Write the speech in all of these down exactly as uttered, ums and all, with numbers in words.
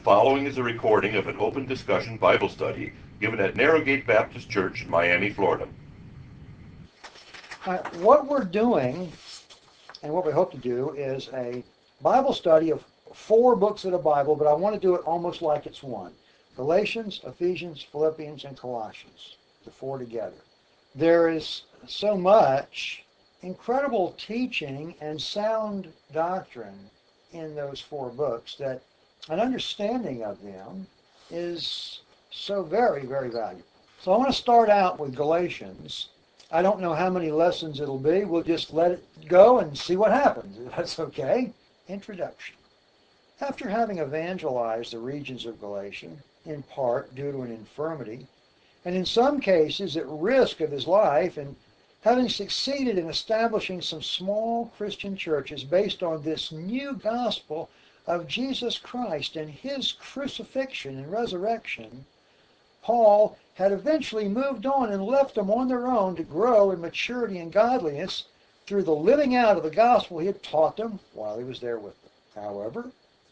following is a recording of an open discussion Bible study given at Narrowgate Baptist Church in Miami, Florida. Uh, what we're doing, and what we hope to do, is a Bible study of four books of the Bible, but I want to do it almost like it's one. Galatians, Ephesians, Philippians, and Colossians, the four together. There is so much incredible teaching and sound doctrine in those four books that an understanding of them is so very, very valuable. So I want to start out with Galatians. I don't know how many lessons it'll be. We'll just let it go and see what happens, if that's okay. Introduction. After having evangelized the regions of Galatia, in part due to an infirmity, and in some cases at risk of his life, and having succeeded in establishing some small Christian churches based on this new gospel of Jesus Christ and his crucifixion and resurrection, Paul had eventually moved on and left them on their own to grow in maturity and godliness through the living out of the gospel he had taught them while he was there with them. However,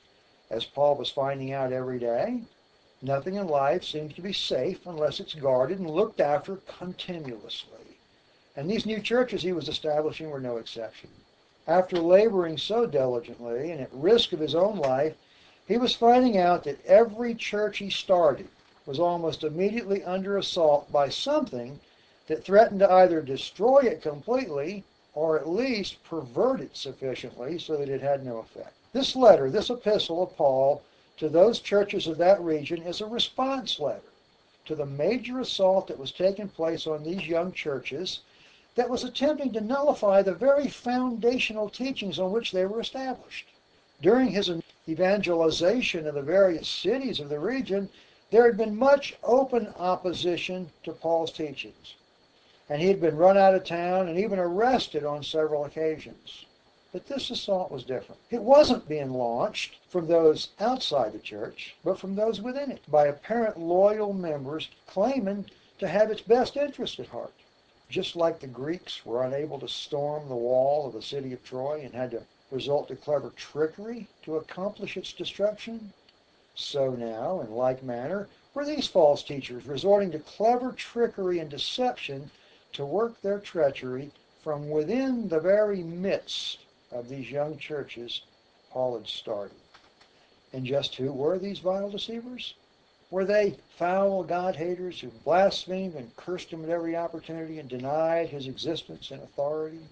as Paul was finding out every day, nothing in life seems to be safe unless it's guarded and looked after continuously. And these new churches he was establishing were no exception. After laboring so diligently and at risk of his own life, he was finding out that every church he started was almost immediately under assault by something that threatened to either destroy it completely or at least pervert it sufficiently so that it had no effect. This letter, this epistle of Paul to those churches of that region, is a response letter to the major assault that was taking place on these young churches that was attempting to nullify the very foundational teachings on which they were established. During his evangelization of the various cities of the region, there had been much open opposition to Paul's teachings, and he had been run out of town and even arrested on several occasions. But this assault was different. It wasn't being launched from those outside the church, but from those within it, by apparent loyal members claiming to have its best interest at heart. Just like the Greeks were unable to storm the wall of the city of Troy and had to resort to clever trickery to accomplish its destruction, so now, in like manner, were these false teachers resorting to clever trickery and deception to work their treachery from within the very midst of these young churches Paul had started. And just who were these vile deceivers? Were they foul God-haters who blasphemed and cursed him at every opportunity and denied his existence and authority?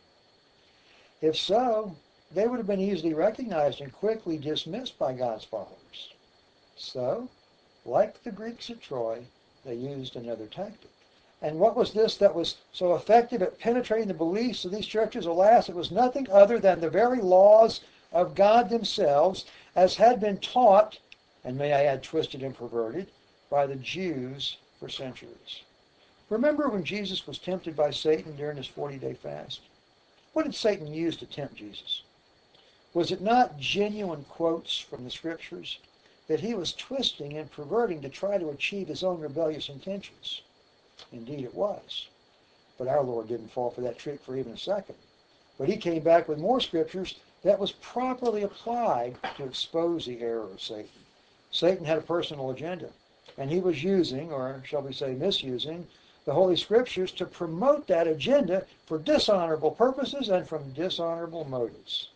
If so, they would have been easily recognized and quickly dismissed by God's followers. So, like the Greeks at Troy, they used another tactic. And what was this that was so effective at penetrating the beliefs of these churches? Alas, it was nothing other than the very laws of God themselves, as had been taught, and may I add twisted and perverted, by the Jews for centuries. Remember when Jesus was tempted by Satan during his forty-day fast? What did Satan use to tempt Jesus? Was it not genuine quotes from the Scriptures that he was twisting and perverting to try to achieve his own rebellious intentions? Indeed it was. But our Lord didn't fall for that trick for even a second. But he came back with more Scriptures that was properly applied to expose the error of Satan. Satan had a personal agenda, and he was using, or shall we say misusing, the Holy Scriptures to promote that agenda for dishonorable purposes and from dishonorable motives.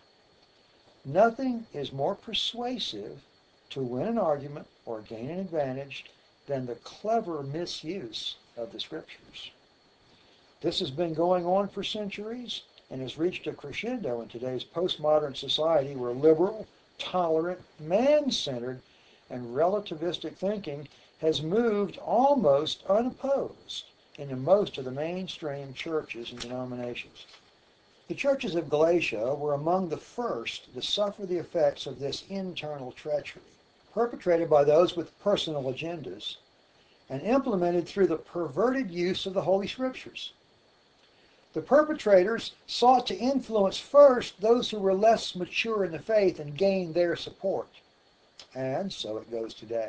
Nothing is more persuasive to win an argument or gain an advantage than the clever misuse of the Scriptures. This has been going on for centuries and has reached a crescendo in today's postmodern society where liberal, tolerant, man-centered, and relativistic thinking has moved almost unopposed into most of the mainstream churches and denominations. The churches of Galatia were among the first to suffer the effects of this internal treachery, perpetrated by those with personal agendas and implemented through the perverted use of the Holy Scriptures. The perpetrators sought to influence first those who were less mature in the faith and gain their support. And so it goes today.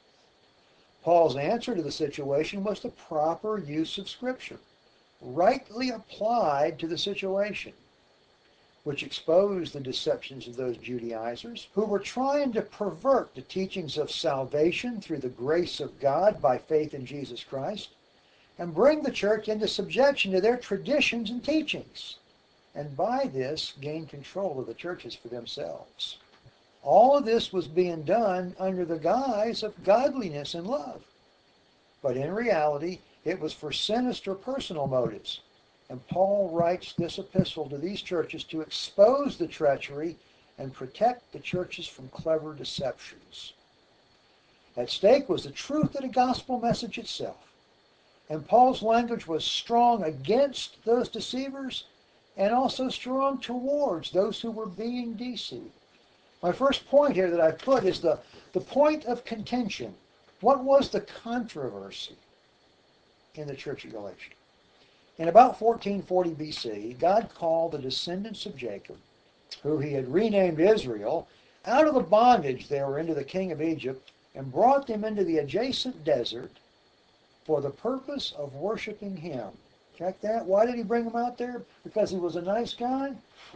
Paul's answer to the situation was the proper use of Scripture, rightly applied to the situation. which exposed the deceptions of those Judaizers who were trying to pervert the teachings of salvation through the grace of God by faith in Jesus Christ and bring the church into subjection to their traditions and teachings, and by this gain control of the churches for themselves. All of this was being done under the guise of godliness and love. But in reality, it was for sinister personal motives. And Paul writes this epistle to these churches to expose the treachery and protect the churches from clever deceptions. At stake was the truth of the gospel message itself. And Paul's language was strong against those deceivers and also strong towards those who were being deceived. My first point here that I've put is the, the point of contention. What was the controversy in the church of Galatia? In about fourteen forty B C, God called the descendants of Jacob, who he had renamed Israel, out of the bondage they were into the king of Egypt and brought them into the adjacent desert for the purpose of worshiping him. Check that. Why did he bring them out there? Because he was a nice guy?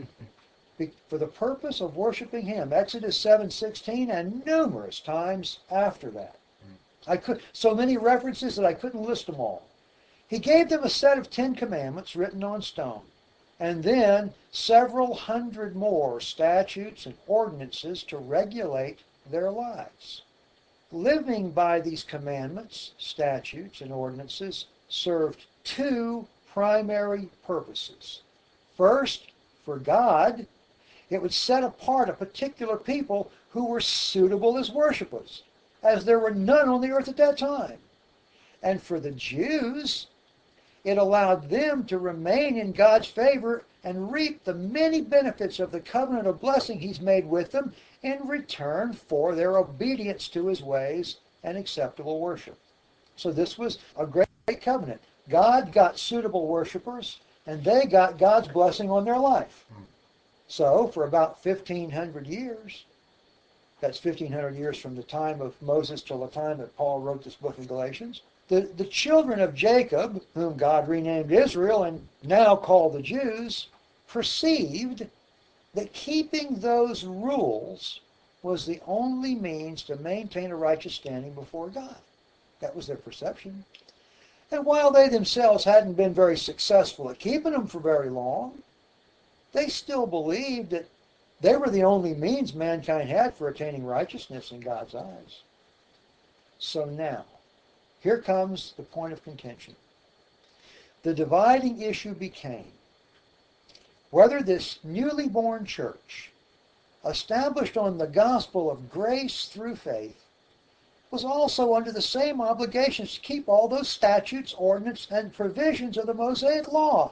For the purpose of worshiping him. Exodus seven sixteen and numerous times after that. I could so many references that I couldn't list them all. He gave them a set of Ten Commandments written on stone, and then several hundred more statutes and ordinances to regulate their lives. Living by these commandments, statutes, and ordinances served two primary purposes. First, for God, it would set apart a particular people who were suitable as worshipers, as there were none on the earth at that time. And for the Jews, it allowed them to remain in God's favor and reap the many benefits of the covenant of blessing he's made with them in return for their obedience to his ways and acceptable worship. So this was a great, great covenant. God got suitable worshipers, and they got God's blessing on their life. So for about fifteen hundred years, that's fifteen hundred years from the time of Moses till the time that Paul wrote this book in Galatians, The, the children of Jacob, whom God renamed Israel and now called the Jews, perceived that keeping those rules was the only means to maintain a righteous standing before God. That was their perception. And while they themselves hadn't been very successful at keeping them for very long, they still believed that they were the only means mankind had for attaining righteousness in God's eyes. So now, here comes the point of contention. The dividing issue became whether this newly born church, established on the gospel of grace through faith, was also under the same obligations to keep all those statutes, ordinances, and provisions of the Mosaic law.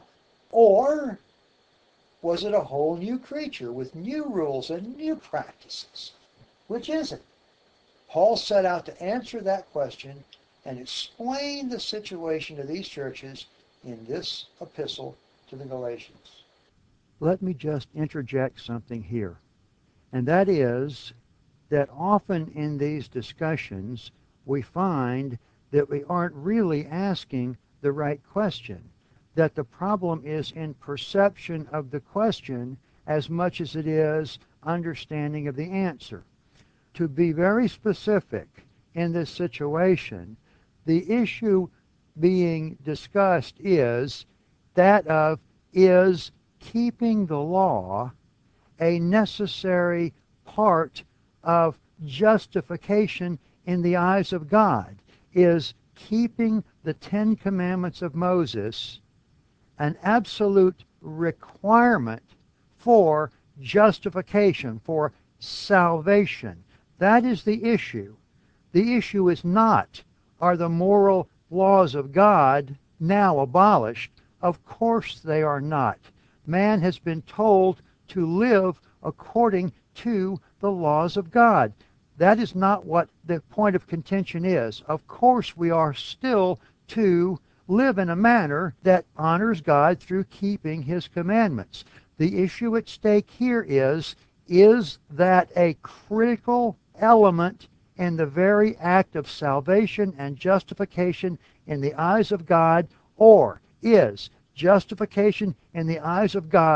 Or was it a whole new creature with new rules and new practices? Which is it? Paul set out to answer that question and explain the situation of these churches in this epistle to the Galatians. Let me just interject something here, and that is that often in these discussions we find that we aren't really asking the right question, that the problem is in perception of the question as much as it is understanding of the answer. To be very specific in this situation, the issue being discussed is that of, is keeping the law a necessary part of justification in the eyes of God? Is keeping the Ten Commandments of Moses an absolute requirement for justification, for salvation? That is the issue. The issue is not, are the moral laws of God now abolished? Of course they are not. Man has been told to live according to the laws of God. That is not what the point of contention is. Of course we are still to live in a manner that honors God through keeping His commandments. The issue at stake here is, is that a critical element in the very act of salvation and justification in the eyes of God, or is justification in the eyes of God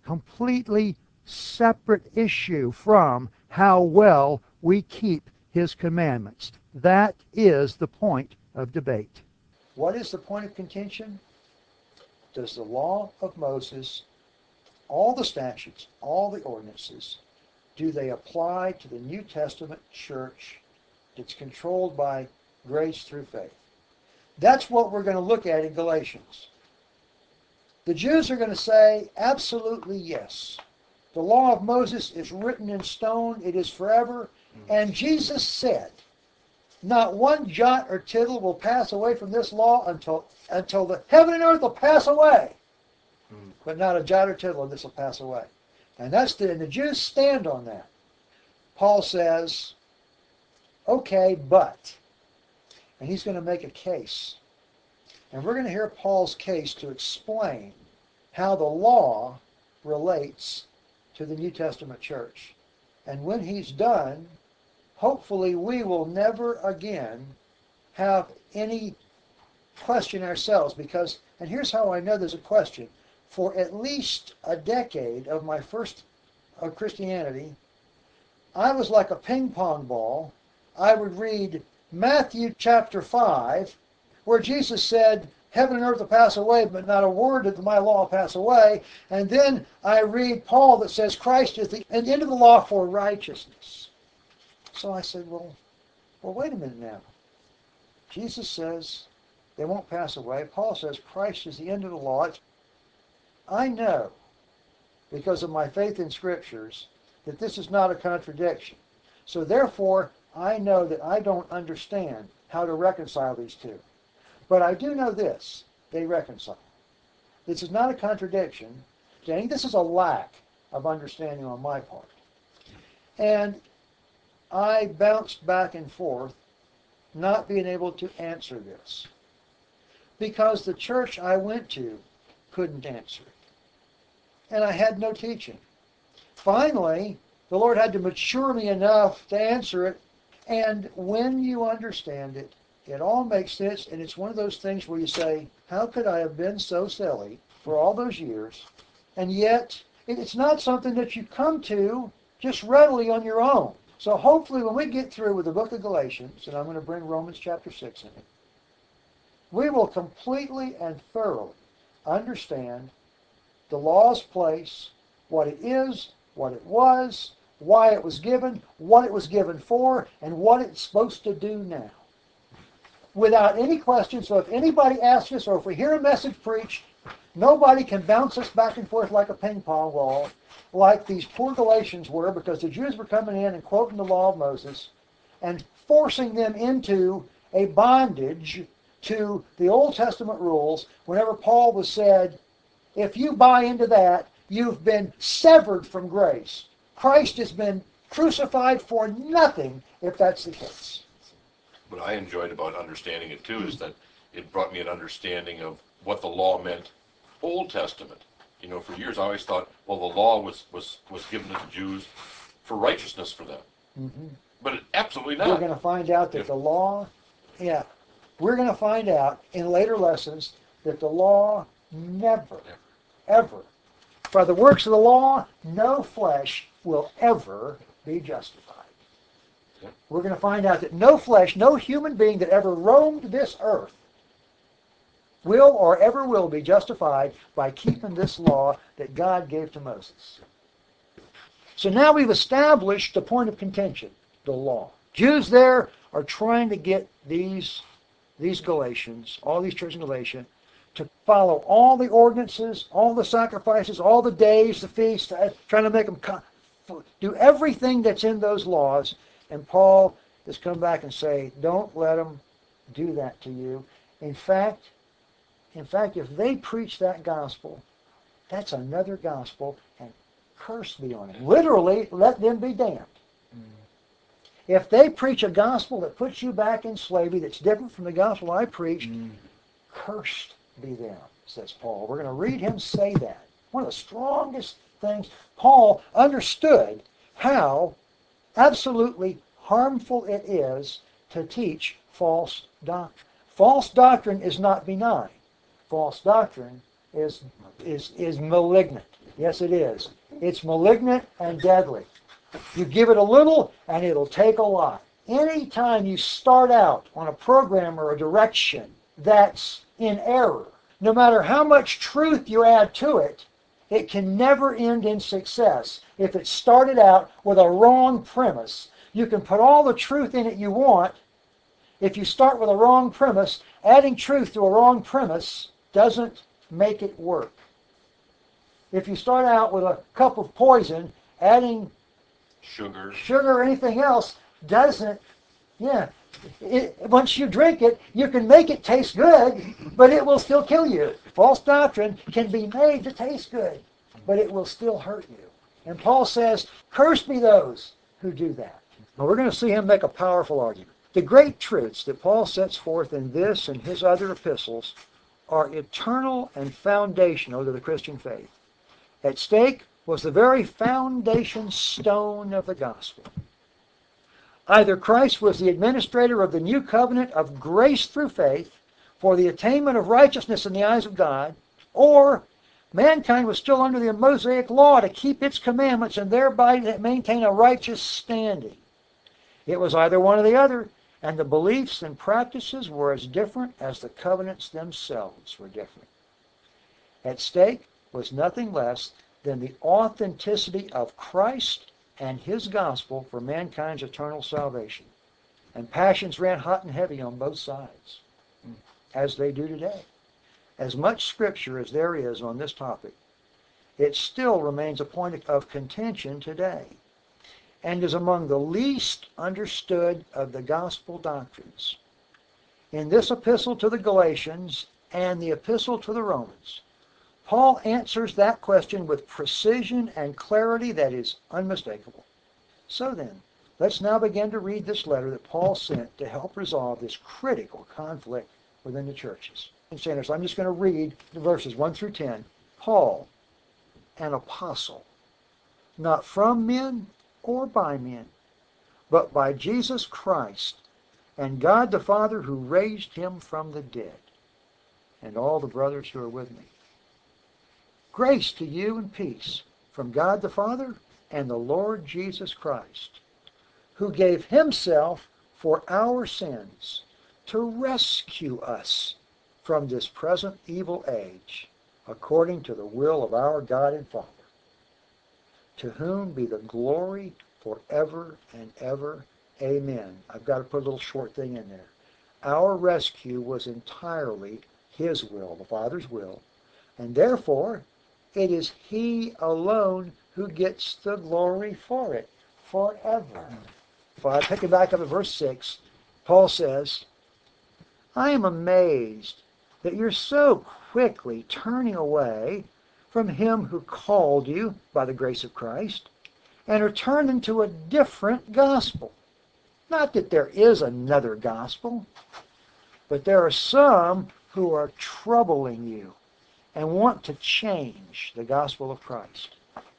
completely separate issue from how well we keep his commandments. That is the point of debate. What is the point of contention? Does the law of Moses, all the statutes, all the ordinances, do they apply to the New Testament church that's controlled by grace through faith? That's what we're going to look at in Galatians. The Jews are going to say, absolutely yes. The law of Moses is written in stone. It is forever. And Jesus said, not one jot or tittle will pass away from this law until, until the heaven and earth will pass away. Mm. But not a jot or tittle of this will pass away. And that's the, and the Jews stand on that. Paul says, okay, but. And he's going to make a case. And we're going to hear Paul's case to explain how the law relates to the New Testament church. And when he's done, hopefully we will never again have any question ourselves, because, and here's how I know there's a question. For at least a decade of my first of Christianity, I was like a ping pong ball. I would read Matthew chapter five, where Jesus said, heaven and earth will pass away, but not a word of my law will pass away. And then I read Paul that says Christ is the end of the law for righteousness. So I said, well, well, wait a minute now. Jesus says they won't pass away. Paul says Christ is the end of the law. It's, I know, because of my faith in Scriptures, that this is not a contradiction. So therefore, I know that I don't understand how to reconcile these two. But I do know this, they reconcile. This is not a contradiction. Okay? This is a lack of understanding on my part. And I bounced back and forth, not being able to answer this, because the church I went to couldn't answer it. And I had no teaching. Finally, the Lord had to mature me enough to answer it. And when you understand it, it all makes sense. And it's one of those things where you say, how could I have been so silly for all those years? And yet, it's not something that you come to just readily on your own. So hopefully when we get through with the book of Galatians, and I'm going to bring Romans chapter six in it, we will completely and thoroughly understand the law's place, what it is, what it was, why it was given, what it was given for, and what it's supposed to do now. Without any question. So if anybody asks us, or if we hear a message preached, nobody can bounce us back and forth like a ping pong ball, like these poor Galatians were, because the Jews were coming in and quoting the law of Moses and forcing them into a bondage to the Old Testament rules. Whenever Paul was said, if you buy into that, you've been severed from grace. Christ has been crucified for nothing if that's the case. What I enjoyed about understanding it too is that it brought me an understanding of what the law meant Old Testament. You know, for years I always thought, well, the law was, was, was given to the Jews for righteousness for them. Mm-hmm. But it, absolutely not. We're going to find out that if, the law, yeah, we're going to find out in later lessons that the law never, ever, ever, by the works of the law, no flesh will ever be justified. Yeah. We're going to find out that no flesh, no human being that ever roamed this earth will or ever will be justified by keeping this law that God gave to Moses. So now we've established the point of contention, the law. Jews there are trying to get these, these Galatians, all these churches in Galatia, to follow all the ordinances, all the sacrifices, all the days, the feasts, trying to make them do everything that's in those laws. And Paul has come back and say, don't let them do that to you. In fact, in fact, if they preach that gospel, that's another gospel, and curse be on them. Literally, let them be damned. Mm. If they preach a gospel that puts you back in slavery that's different from the gospel I preached, mm. cursed be them, says Paul. We're going to read him say that. One of the strongest things. Paul understood how absolutely harmful it is to teach false doctrine. False doctrine is not benign. False doctrine is is is malignant. Yes, it is. It's malignant and deadly. You give it a little, and it'll take a lot. Anytime you start out on a program or a direction that's in error, no matter how much truth you add to it, it can never end in success. If it started out with a wrong premise, you can put all the truth in it you want. If you start with a wrong premise, adding truth to a wrong premise doesn't make it work. If you start out with a cup of poison, adding Sugar. sugar or anything else doesn't, yeah. It, once you drink it, you can make it taste good, but it will still kill you. False doctrine can be made to taste good, but it will still hurt you. And Paul says, cursed be those who do that. Now we're going to see him make a powerful argument. The great truths that Paul sets forth in this and his other epistles are eternal and foundational to the Christian faith. At stake was the very foundation stone of the gospel. Either Christ was the administrator of the new covenant of grace through faith for the attainment of righteousness in the eyes of God, or mankind was still under the Mosaic law to keep its commandments and thereby maintain a righteous standing. It was either one or the other, and the beliefs and practices were as different as the covenants themselves were different. At stake was nothing less than the authenticity of Christ and his gospel for mankind's eternal salvation. And passions ran hot and heavy on both sides, as they do today. As much scripture as there is on this topic, it still remains a point of contention today, and is among the least understood of the gospel doctrines. In this epistle to the Galatians and the epistle to the Romans, Paul answers that question with precision and clarity that is unmistakable. So then, let's now begin to read this letter that Paul sent to help resolve this critical conflict within the churches. And so I'm just going to read the verses one through ten. Paul, an apostle, not from men or by men, but by Jesus Christ and God the Father who raised him from the dead, and all the brothers who are with me. Grace to you and peace from God the Father and the Lord Jesus Christ, who gave himself for our sins to rescue us from this present evil age, according to the will of our God and Father, to whom be the glory forever and ever. Amen. I've got to put a little short thing in there. Our rescue was entirely his will, the Father's will, and therefore it is he alone who gets the glory for it forever. If I pick it back up at verse six, Paul says, I am amazed that you're so quickly turning away from him who called you by the grace of Christ and are turning to a different gospel. Not that there is another gospel, but there are some who are troubling you and want to change the gospel of Christ.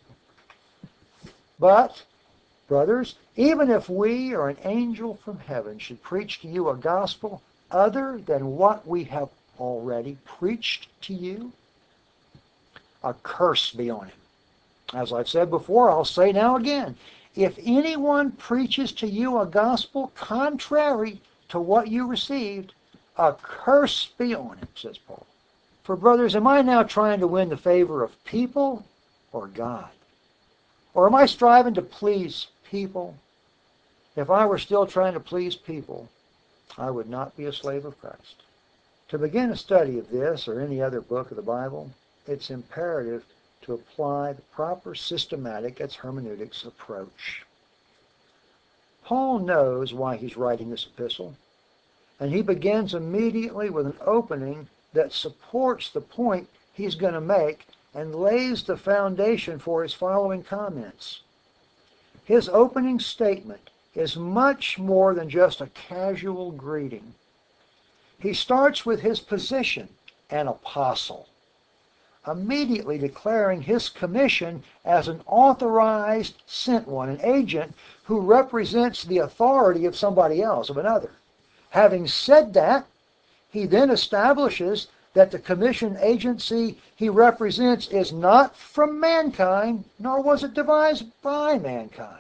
But, brothers, even if we or an angel from heaven should preach to you a gospel other than what we have already preached to you, a curse be on him. As I've said before, I'll say now again, if anyone preaches to you a gospel contrary to what you received, a curse be on him, says Paul. For brothers, am I now trying to win the favor of people or God? Or am I striving to please people? If I were still trying to please people, I would not be a slave of Christ. To begin a study of this or any other book of the Bible, it's imperative to apply the proper systematic, that's hermeneutics, approach. Paul knows why he's writing this epistle, and he begins immediately with an opening that supports the point he's going to make and lays the foundation for his following comments. His opening statement is much more than just a casual greeting. He starts with his position, an apostle, immediately declaring his commission as an authorized sent one, an agent who represents the authority of somebody else, of another. Having said that, he then establishes that the commission agency he represents is not from mankind, nor was it devised by mankind.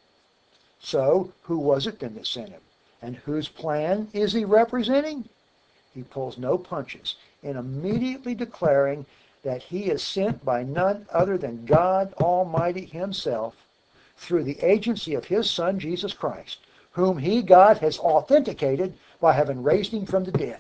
So, who was it then that sent him? And whose plan is he representing? He pulls no punches in immediately declaring that he is sent by none other than God Almighty himself through the agency of his Son, Jesus Christ, whom he, God, has authenticated by having raised him from the dead.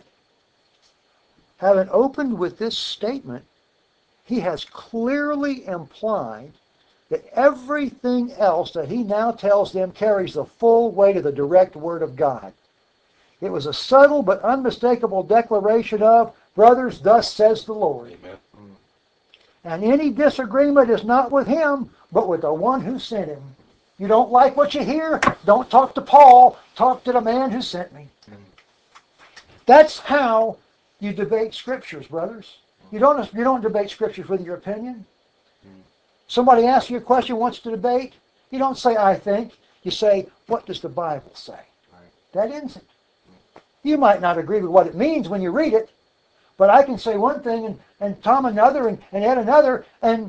Having opened with this statement, he has clearly implied that everything else that he now tells them carries the full weight of the direct Word of God. It was a subtle but unmistakable declaration of, brothers, thus says the Lord. Amen. And any disagreement is not with him, but with the one who sent him. You don't like what you hear? Don't talk to Paul. Talk to the man who sent me. That's how you debate scriptures, brothers. You don't, you don't debate scriptures with your opinion. Somebody asks you a question, wants to debate. You don't say, I think. You say, what does the Bible say? That ends it. You might not agree with what it means when you read it, but I can say one thing and, and Tom another and, and Ed another, and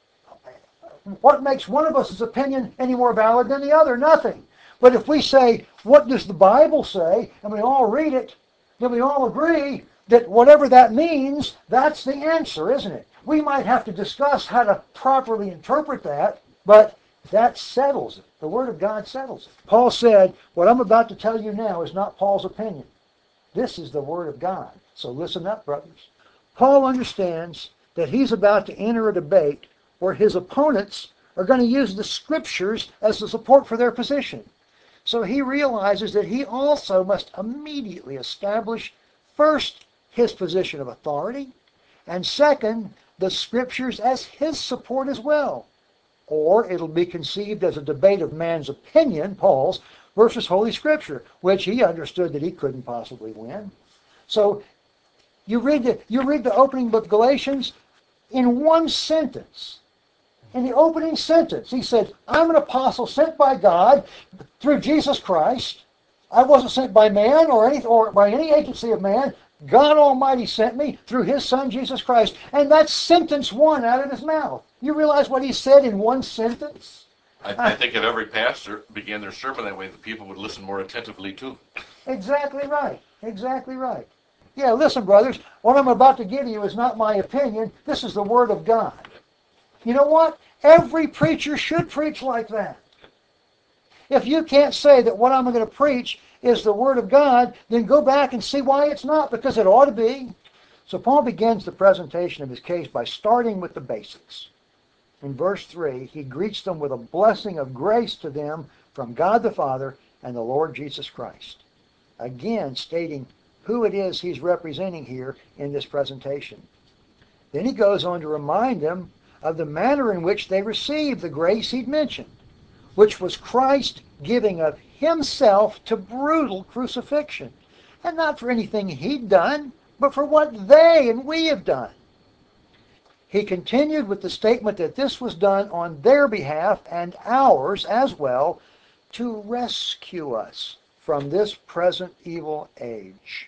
what makes one of us' opinion any more valid than the other? Nothing. But if we say, what does the Bible say, and we all read it, then we all agree that whatever that means, that's the answer, isn't it? We might have to discuss how to properly interpret that, but that settles it. The Word of God settles it. Paul said, what I'm about to tell you now is not Paul's opinion. This is the Word of God. So listen up, brothers. Paul understands that he's about to enter a debate where his opponents are going to use the Scriptures as the support for their position. So he realizes that he also must immediately establish, first, his position of authority, and second, the Scriptures as his support as well. Or it'll be conceived as a debate of man's opinion, Paul's, versus Holy Scripture, which he understood that he couldn't possibly win. So you read the, you read the opening book of Galatians in one sentence. In the opening sentence, he said, I'm an apostle sent by God through Jesus Christ. I wasn't sent by man or, any, or by any agency of man. God Almighty sent me through his Son, Jesus Christ. And that's sentence one out of his mouth. You realize what he said in one sentence? I, I think if every pastor began their sermon that way, the people would listen more attentively too. Exactly right. Exactly right. Yeah, listen, brothers, what I'm about to give you is not my opinion. This is the Word of God. You know what? Every preacher should preach like that. If you can't say that what I'm going to preach is the Word of God, then go back and see why it's not, because it ought to be. So Paul begins the presentation of his case by starting with the basics. In verse three, he greets them with a blessing of grace to them from God the Father and the Lord Jesus Christ. Again, stating who it is he's representing here in this presentation. Then he goes on to remind them of the manner in which they received the grace he'd mentioned, which was Christ giving of himself to brutal crucifixion, and not for anything he'd done, but for what they and we have done. He continued with the statement that this was done on their behalf and ours as well, to rescue us from this present evil age.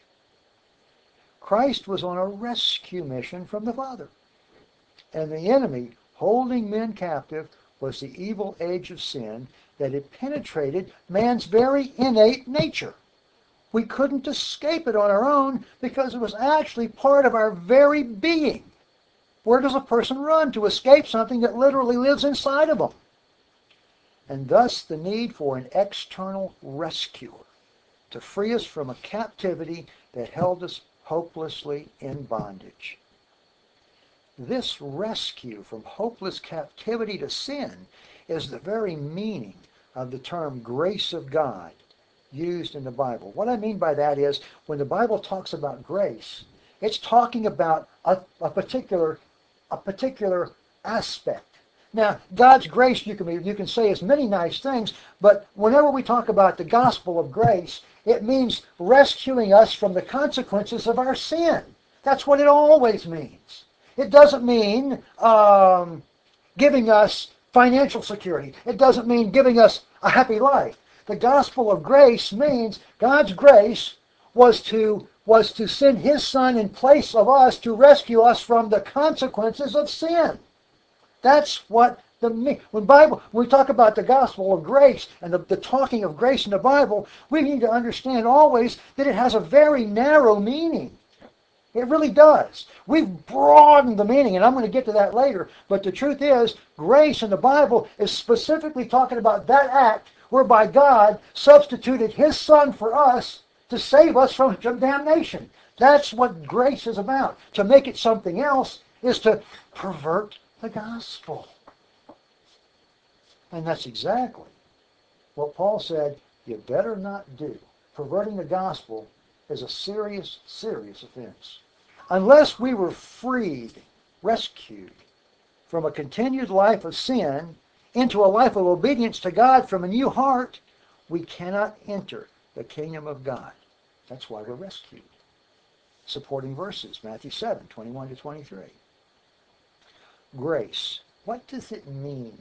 Christ was on a rescue mission from the Father. And the enemy, holding men captive, was the evil age of sin that had penetrated man's very innate nature. We couldn't escape it on our own because it was actually part of our very being. Where does a person run to escape something that literally lives inside of them? And thus the need for an external rescuer to free us from a captivity that held us hopelessly in bondage. This rescue from hopeless captivity to sin is the very meaning of the term grace of God used in the Bible. What I mean by that is when the Bible talks about grace, it's talking about a, a particular a particular aspect. Now, God's grace, you can be, you can say as many nice things, but whenever we talk about the gospel of grace, it means rescuing us from the consequences of our sin. That's what it always means. It doesn't mean um, giving us financial security. It doesn't mean giving us a happy life. The gospel of grace means God's grace was to was to send his Son in place of us to rescue us from the consequences of sin. That's what the when Bible when we talk about the gospel of grace and the, the talking of grace in the Bible, we need to understand always that it has a very narrow meaning. It really does. We've broadened the meaning, and I'm going to get to that later. But the truth is, grace in the Bible is specifically talking about that act whereby God substituted his Son for us to save us from damnation. That's what grace is about. To make it something else is to pervert the gospel. And that's exactly what Paul said you better not do. Perverting the gospel is a serious, serious offense. Unless we were freed, rescued from a continued life of sin into a life of obedience to God from a new heart, we cannot enter the kingdom of God. That's why we're rescued. Supporting verses, Matthew seven, twenty-one to twenty-three. Grace. What does it mean?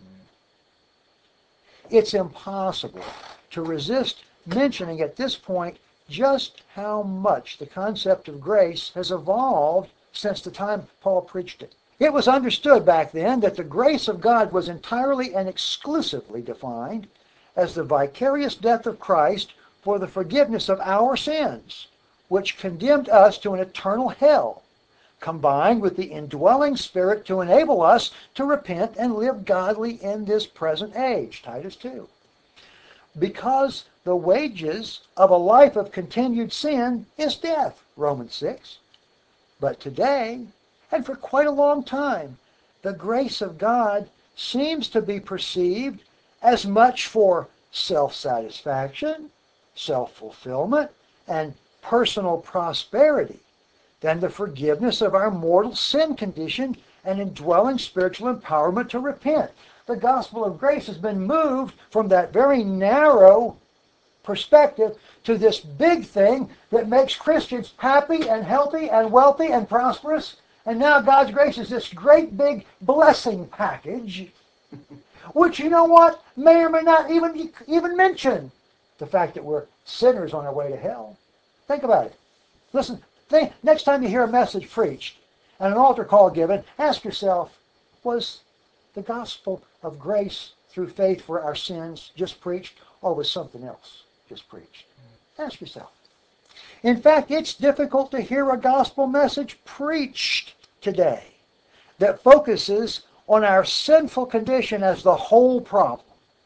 It's impossible to resist mentioning at this point just how much the concept of grace has evolved since the time Paul preached it. It was understood back then that the grace of God was entirely and exclusively defined as the vicarious death of Christ for the forgiveness of our sins, which condemned us to an eternal hell, combined with the indwelling Spirit to enable us to repent and live godly in this present age, Titus two. Because the wages of a life of continued sin is death, Romans six. But today, and for quite a long time, the grace of God seems to be perceived as much for self-satisfaction, self-fulfillment, and personal prosperity than the forgiveness of our mortal sin condition and indwelling spiritual empowerment to repent. The gospel of grace has been moved from that very narrow perspective to this big thing that makes Christians happy and healthy and wealthy and prosperous. And now God's grace is this great big blessing package, which, you know what, may or may not even, even mention the fact that we're sinners on our way to hell. Think about it. Listen, think, next time you hear a message preached and an altar call given, ask yourself, was the gospel of grace through faith for our sins just preached, or was something else just preached? Ask yourself. In fact, it's difficult to hear a gospel message preached today that focuses on our sinful condition as the whole problem.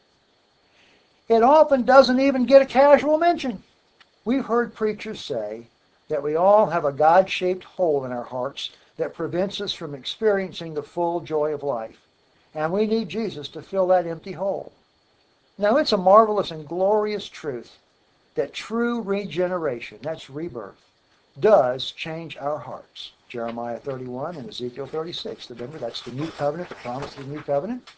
It often doesn't even get a casual mention. We've heard preachers say that we all have a God-shaped hole in our hearts that prevents us from experiencing the full joy of life. And we need Jesus to fill that empty hole. Now, it's a marvelous and glorious truth that true regeneration, that's rebirth, does change our hearts. Jeremiah thirty-one and Ezekiel thirty-six. Remember, that's the new covenant, the promise of the new covenant.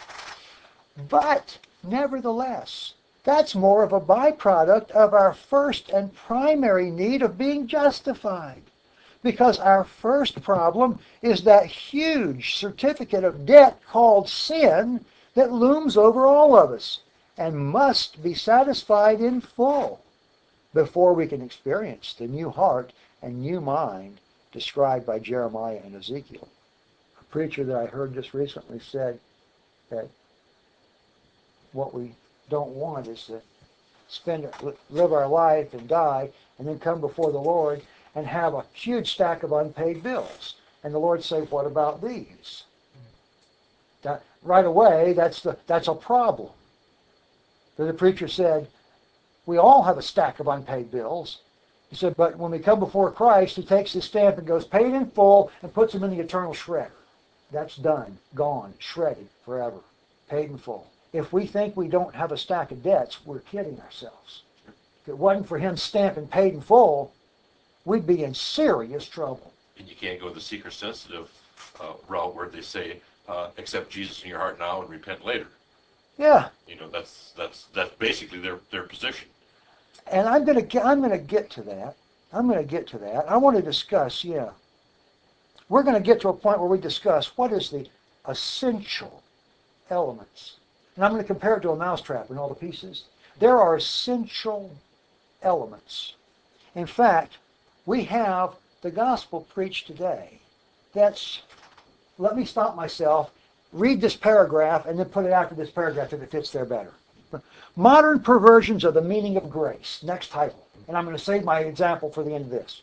But, nevertheless, that's more of a byproduct of our first and primary need of being justified. Because our first problem is that huge certificate of debt called sin that looms over all of us and must be satisfied in full before we can experience the new heart and new mind described by Jeremiah and Ezekiel. A preacher that I heard just recently said that what we don't want is to spend, live our life and die and then come before the Lord and have a huge stack of unpaid bills. And the Lord say, what about these? That, right away, that's, the, that's a problem. But the preacher said, we all have a stack of unpaid bills. He said, but when we come before Christ, he takes his stamp and goes paid in full and puts them in the eternal shredder. That's done, gone, shredded forever, paid in full. If we think we don't have a stack of debts, we're kidding ourselves. If it wasn't for him stamping paid in full, we'd be in serious trouble. And you can't go the seeker-sensitive uh, route where they say, uh, accept Jesus in your heart now and repent later. Yeah. You know, that's that's that's basically their, their position. And I'm gonna get, I'm gonna get to that. I'm gonna get to that. I want to discuss. Yeah. We're going to get to a point where we discuss what is the essential elements, and I'm going to compare it to a mousetrap and all the pieces. There are essential elements. In fact, we have the gospel preached today. That's, let me stop myself, read this paragraph, and then put it after this paragraph if it fits there better. Modern perversions of the meaning of grace. Next title. And I'm going to save my example for the end of this.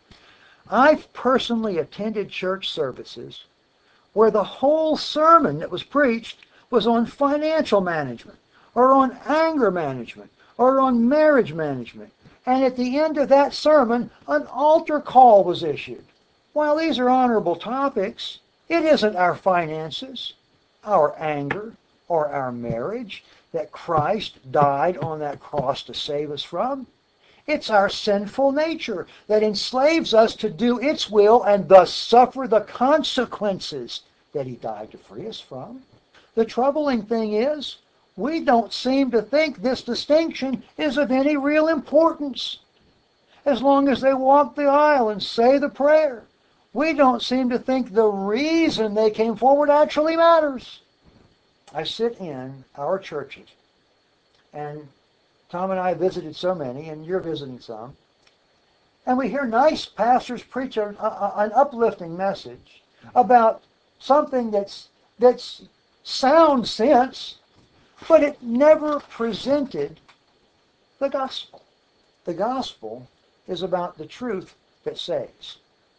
I've personally attended church services where the whole sermon that was preached was on financial management, or on anger management, or on marriage management. And at the end of that sermon, an altar call was issued. While these are honorable topics, it isn't our finances, our anger, or our marriage that Christ died on that cross to save us from. It's our sinful nature that enslaves us to do its will and thus suffer the consequences that He died to free us from. The troubling thing is, we don't seem to think this distinction is of any real importance. As long as they walk the aisle and say the prayer, we don't seem to think the reason they came forward actually matters. I sit in our churches, and Tom and I visited so many, and you're visiting some, and we hear nice pastors preach a, a, an uplifting message about something that's that's sound sense, but it never presented the gospel. The gospel is about the truth that saves.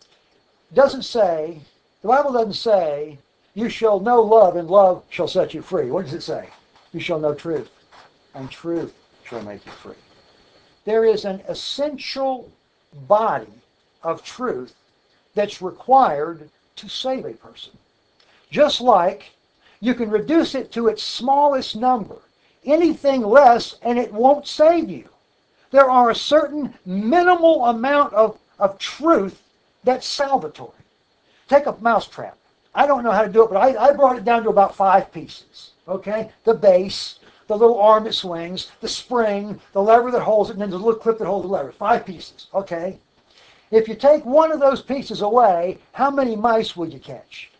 It doesn't say, the Bible doesn't say, you shall know love and love shall set you free. What does it say? You shall know truth and truth shall make you free. There is an essential body of truth that's required to save a person. Just like you can reduce it to its smallest number. Anything less and it won't save you. There are a certain minimal amount of, of truth that's salvatory. Take a mousetrap. I don't know how to do it, but I, I brought it down to about five pieces. Okay? The base, the little arm that swings, the spring, the lever that holds it, and then the little clip that holds the lever. Five pieces. Okay? If you take one of those pieces away, how many mice would you catch?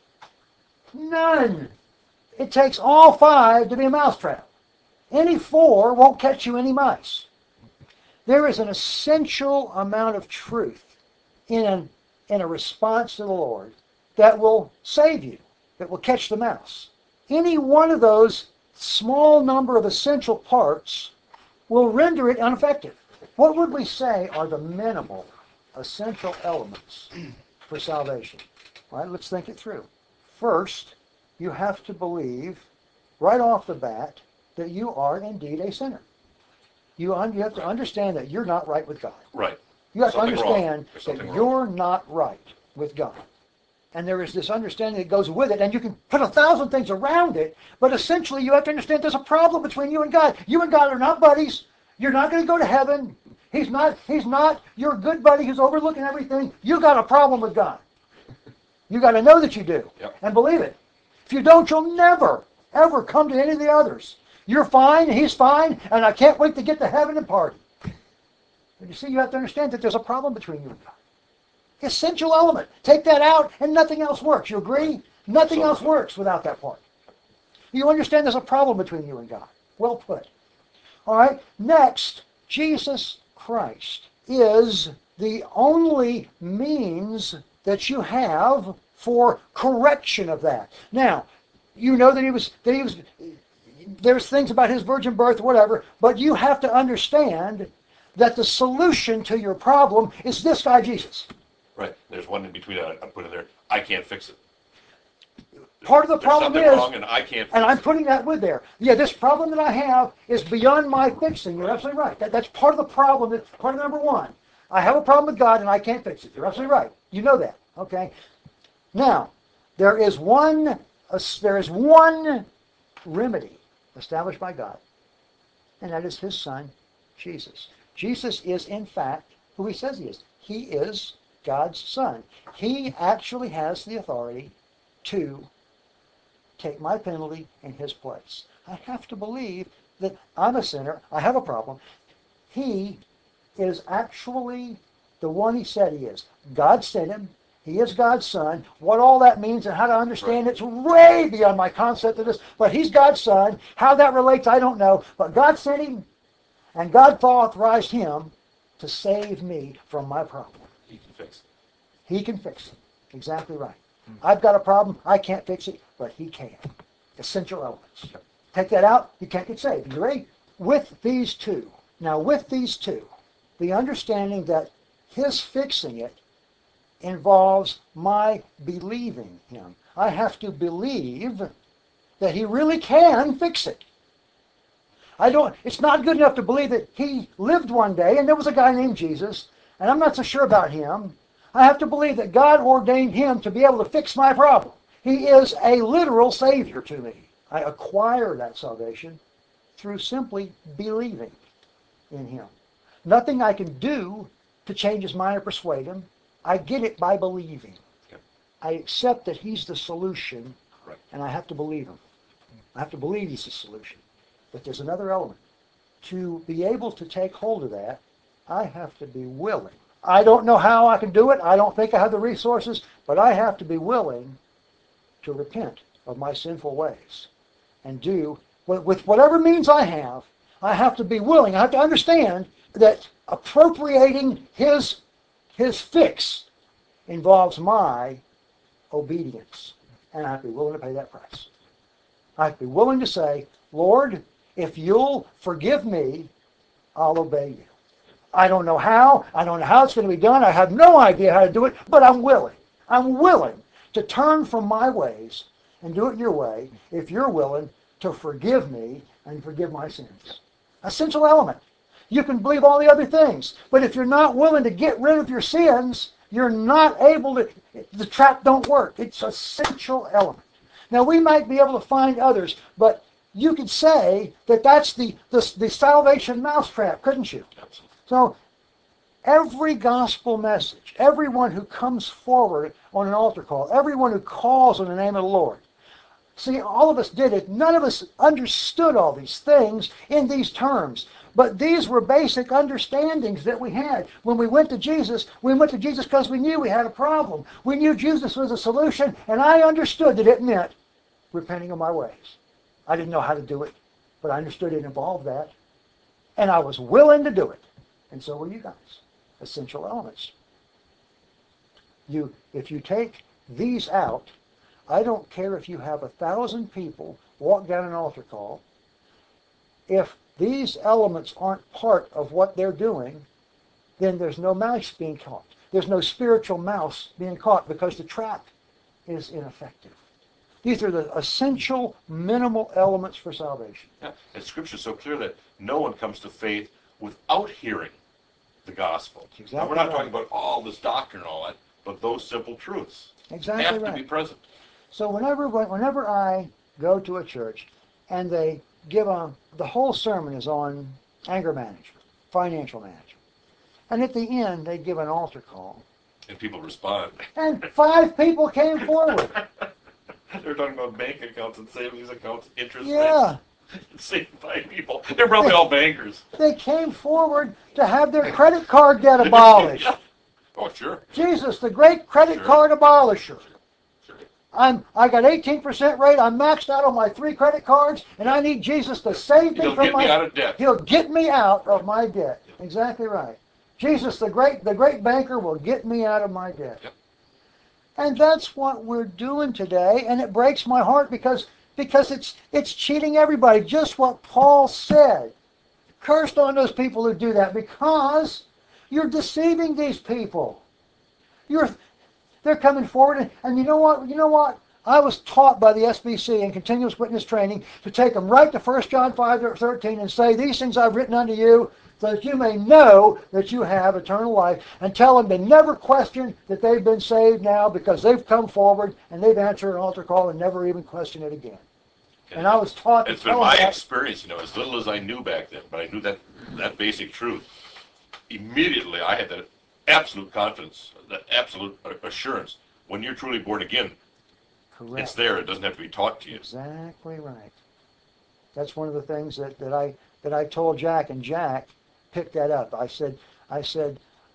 None. It takes all five to be a mousetrap. Any four won't catch you any mice. There is an essential amount of truth in, an, in a response to the Lord that will save you, that will catch the mouse. Any one of those small number of essential parts will render it ineffective. What would we say are the minimal essential elements for salvation? All right, let's think it through. First, you have to believe right off the bat that you are indeed a sinner. You, un- you have to understand that you're not right with God. Right. You have Something to understand that wrong. you're not right with God. And there is this understanding that goes with it, and you can put a thousand things around it, but essentially you have to understand there's a problem between you and God. You and God are not buddies. You're not going to go to heaven. He's not, he's not your good buddy who's overlooking everything. You got a problem with God. You got to know that you do, yep. and believe it. If you don't, you'll never, ever come to any of the others. You're fine, and he's fine, and I can't wait to get to heaven and party. But you see, you have to understand that there's a problem between you and God. Essential element. Take that out, and nothing else works. You agree? Nothing else works without that part. You understand there's a problem between you and God. Well put. All right. Next, Jesus Christ is the only means that you have for correction of that. Now, you know that he was that he was. There's things about his virgin birth, whatever, but you have to understand that the solution to your problem is this guy, Jesus. Right. There's one in between. I put in there. I can't fix it. Part of the There's problem something is, wrong and I can't fix and I'm it. putting that with there. Yeah, this problem that I have is beyond my fixing. You're absolutely right. That, that's part of the problem. That's part of number one. I have a problem with God and I can't fix it. You're absolutely right. You know that. Okay. Now, there is one. Uh, there is one remedy established by God, and that is His Son, Jesus. Jesus is, in fact, who He says He is. He is God's Son. He actually has the authority to take my penalty in His place. I have to believe that I'm a sinner. I have a problem. He is actually the one He said He is. God sent Him. He is God's Son. What all that means and how to understand Right. it's way beyond my concept of this. But He's God's Son. How that relates, I don't know. But God sent Him, and God authorized Him to save me from my problem. He can fix it. He can fix it. Exactly right. I've got a problem. I can't fix it, but he can. Essential elements. Take that out, you can't get saved. You ready? With these two. Now, with these two, the understanding that his fixing it involves my believing him. I have to believe that he really can fix it. I don't, it's not good enough to believe that he lived one day and there was a guy named Jesus, and I'm not so sure about him. I have to believe that God ordained him to be able to fix my problem. He is a literal Savior to me. I acquire that salvation through simply believing in him. Nothing I can do to change his mind or persuade him. I get it by believing. Okay. I accept that he's the solution, Right. and I have to believe him. I have to believe he's the solution. But there's another element. To be able to take hold of that, I have to be willing. I don't know how I can do it. I don't think I have the resources, but I have to be willing to repent of my sinful ways and do, with whatever means I have, I have to be willing. I have to understand that appropriating his, his fix involves my obedience. And I have to be willing to pay that price. I have to be willing to say, Lord, if you'll forgive me, I'll obey you. I don't know how. I don't know how it's going to be done. I have no idea how to do it, but I'm willing. I'm willing to turn from my ways and do it your way if you're willing to forgive me and forgive my sins. Essential element. You can believe all the other things, but if you're not willing to get rid of your sins, you're not able to, the trap don't work. It's an essential element. Now, we might be able to find others, but you could say that that's the, the, the salvation mousetrap, couldn't you? Absolutely. So every gospel message, everyone who comes forward on an altar call, everyone who calls on the name of the Lord, see, all of us did it. None of us understood all these things in these terms. But these were basic understandings that we had. When we went to Jesus, we went to Jesus because we knew we had a problem. We knew Jesus was a solution, and I understood that it meant repenting of my ways. I didn't know how to do it, but I understood it involved that. And I was willing to do it. And so were you guys. Essential elements. You, if you take these out, I don't care if you have a thousand people walk down an altar call. If these elements aren't part of what they're doing, then there's no mouse being caught. There's no spiritual mouse being caught because the trap is ineffective. These are the essential minimal elements for salvation. Yeah. And Scripture is so clear that no one comes to faith without hearing the gospel. Exactly now, we're not right. talking about all this doctrine and all that, but those simple truths Exactly have right. to be present. So whenever whenever I go to a church and they give a, the whole sermon is on anger management, financial management, and at the end they give an altar call, And people respond. and five people came forward. They're talking about bank accounts and savings accounts, interest Yeah, rates. Same five people. They're probably all bankers. they came forward to have their credit card debt abolished. Yeah. Oh, sure. Jesus, the great credit Sure. card abolisher. Sure. I'm, I got eighteen percent rate. I'm maxed out on my three credit cards, and I need Jesus to save me He'll from get my. me out of debt. He'll get me out of my debt. Exactly right. Jesus, the great, the great banker, will get me out of my debt. Yep. And that's what we're doing today, and it breaks my heart because because it's it's cheating everybody. Just what Paul said. Cursed on those people who do that because you're deceiving these people. You're they're coming forward, and, and you know what? You know what? I was taught by the S B C in continuous witness training to take them right to First John five thirteen and say, "These things I've written unto you, so that you may know that you have eternal life," and tell them to never question that they've been saved now because they've come forward and they've answered an altar call and never even question it again. And I was taught to It's been tell them my that. experience, you know, as little as I knew back then, but I knew that that basic truth. Immediately, I had that absolute confidence, that absolute assurance. When you're truly born again, Correct. it's there. It doesn't have to be taught to you. Exactly right. That's one of the things that, that I that I told Jack, and Jack picked that up. I said, I said,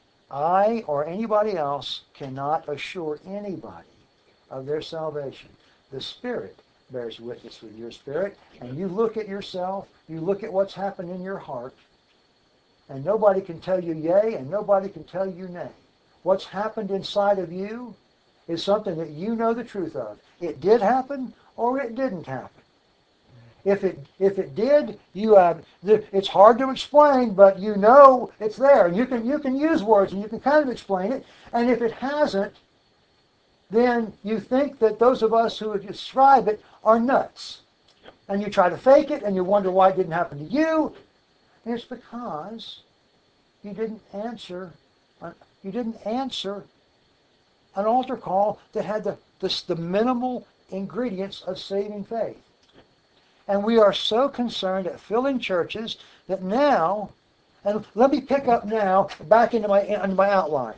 I or anybody else cannot assure anybody of their salvation. The Spirit bears witness with your spirit, and you look at yourself, you look at what's happened in your heart, and nobody can tell you yea, and nobody can tell you nay. what's happened inside of you is something that you know the truth of. It did happen or it didn't happen. If it if it did, you have. It's hard to explain, but you know it's there, and you can you can use words and you can kind of explain it. And if it hasn't, then you think that those of us who describe it are nuts, and you try to fake it, and you wonder why it didn't happen to you. And it's because you didn't answer. You didn't answer an altar call that had the the, the minimal ingredients of saving faith. And we are so concerned at filling churches that now, and let me pick up now, back into my, into my outline.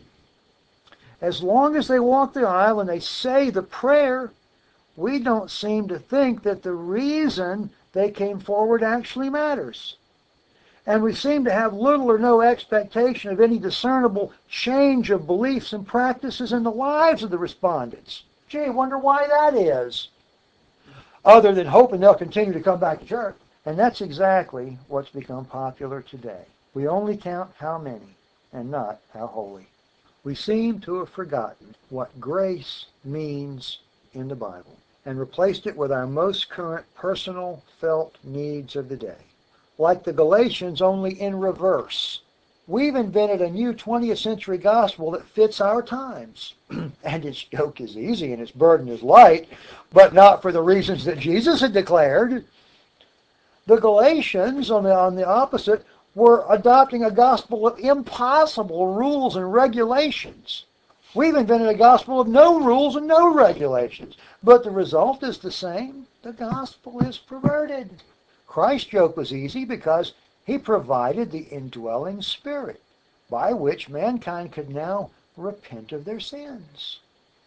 As long as they walk the aisle and they say the prayer, we don't seem to think that the reason they came forward actually matters. And we seem to have little or no expectation of any discernible change of beliefs and practices in the lives of the respondents. Gee, I wonder why that is. Other than hoping they'll continue to come back to church. And that's exactly what's become popular today. We only count how many and not how holy. We seem to have forgotten what grace means in the Bible and replaced it with our most current personal felt needs of the day. Like the Galatians, only in reverse. We've invented a new twentieth century gospel that fits our times. And its yoke is easy and its burden is light, but not for the reasons that Jesus had declared. The Galatians, on the, on the opposite, were adopting a gospel of impossible rules and regulations. We've invented a gospel of no rules and no regulations. But the result is the same. The gospel is perverted. Christ's yoke was easy because he provided the indwelling Spirit by which mankind could now repent of their sins.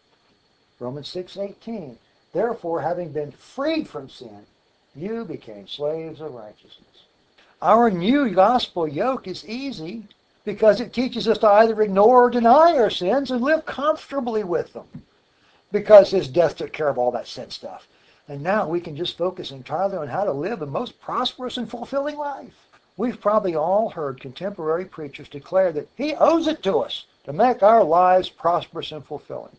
Romans six eighteen. Therefore, having been freed from sin, you became slaves of righteousness. Our new gospel yoke is easy because it teaches us to either ignore or deny our sins and live comfortably with them, because his death took care of all that sin stuff. And now we can just focus entirely on how to live the most prosperous and fulfilling life. We've probably all heard contemporary preachers declare that he owes it to us to make our lives prosperous and fulfilling.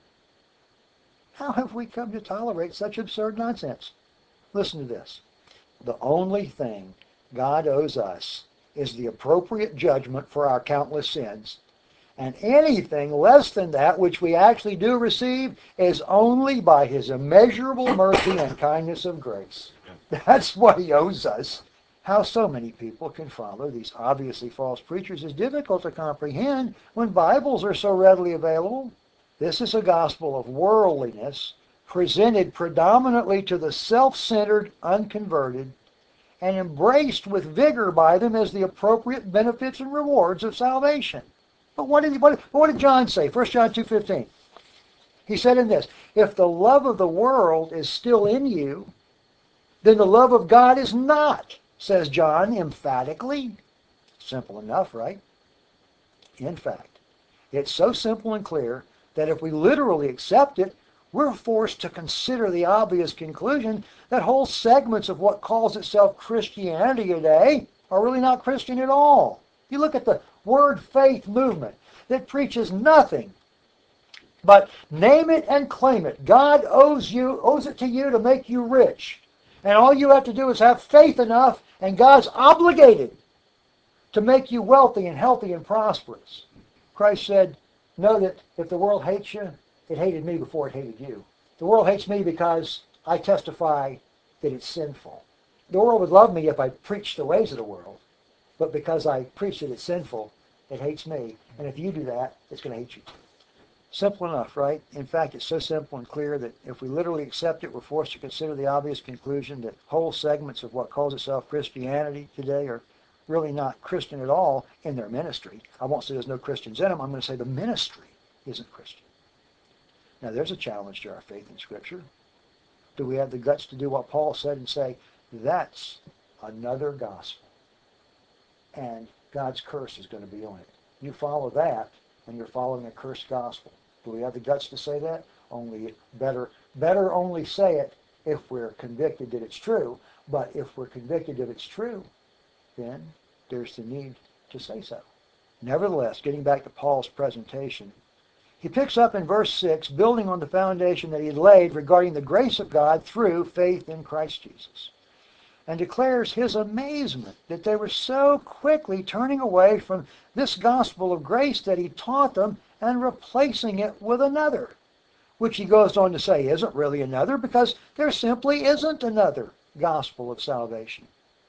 How have we come to tolerate such absurd nonsense? Listen to this. The only thing God owes us is the appropriate judgment for our countless sins. And anything less than that which we actually do receive is only by his immeasurable mercy and kindness of grace. That's what he owes us. How so many people can follow these obviously false preachers is difficult to comprehend when Bibles are so readily available. This is a gospel of worldliness presented predominantly to the self-centered, unconverted, and embraced with vigor by them as the appropriate benefits and rewards of salvation. But what did, what, what did John say? First John two fifteen. He said in this, if the love of the world is still in you, then the love of God is not, says John emphatically. Simple enough, right? In fact, it's so simple and clear that if we literally accept it, we're forced to consider the obvious conclusion that whole segments of what calls itself Christianity today are really not Christian at all. You look at the word faith movement that preaches nothing but name it and claim it. God owes you, owes it to you to make you rich. And all you have to do is have faith enough, and God's obligated to make you wealthy and healthy and prosperous. Christ said, know that if the world hates you, it hated me before it hated you. The world hates me because I testify that it's sinful. The world would love me if I preached the ways of the world. But because I preach that it's sinful, it hates me. And if you do that, it's going to hate you too. Simple enough, right? In fact, it's so simple and clear that if we literally accept it, we're forced to consider the obvious conclusion that whole segments of what calls itself Christianity today are really not Christian at all in their ministry. I won't say there's no Christians in them. I'm going to say the ministry isn't Christian. Now, there's a challenge to our faith in Scripture. Do we have the guts to do what Paul said and say, that's another gospel, and God's curse is going to be on it? You follow that, and you're following a cursed gospel. Do we have the guts to say that? Only better, better only say it if we're convicted that it's true. But if we're convicted that it's true, then there's the need to say so. Nevertheless, getting back to Paul's presentation, he picks up in verse six, building on the foundation that he laid regarding the grace of God through faith in Christ Jesus, and declares his amazement that they were so quickly turning away from this gospel of grace that he taught them and replacing it with another, which he goes on to say isn't really another because there simply isn't another gospel of salvation.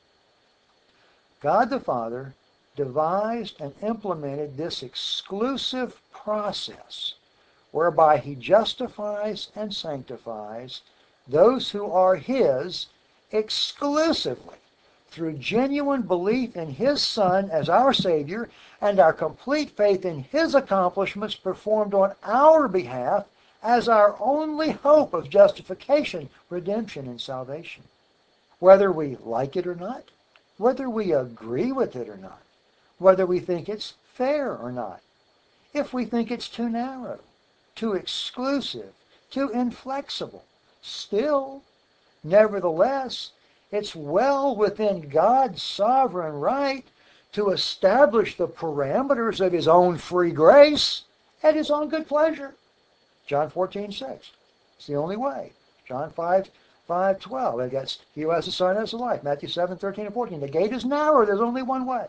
God the Father devised and implemented this exclusive process whereby he justifies and sanctifies those who are his exclusively through genuine belief in his Son as our Savior and our complete faith in his accomplishments performed on our behalf as our only hope of justification, redemption, and salvation. Whether we like it or not, whether we agree with it or not, whether we think it's fair or not, if we think it's too narrow, too exclusive, too inflexible, still, nevertheless, it's well within God's sovereign right to establish the parameters of his own free grace at his own good pleasure. John fourteen six. It's the only way. John five, five twelve. That's he who has the Son has the life. Matthew seven thirteen and fourteen. The gate is narrow. There's only one way.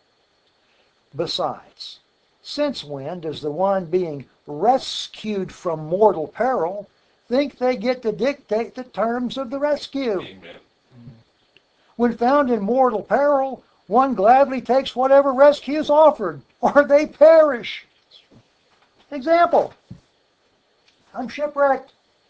Besides, since when does the one being rescued from mortal peril think they get to dictate the terms of the rescue? Amen. When found in mortal peril, one gladly takes whatever rescue is offered, or they perish. Example. I'm shipwrecked.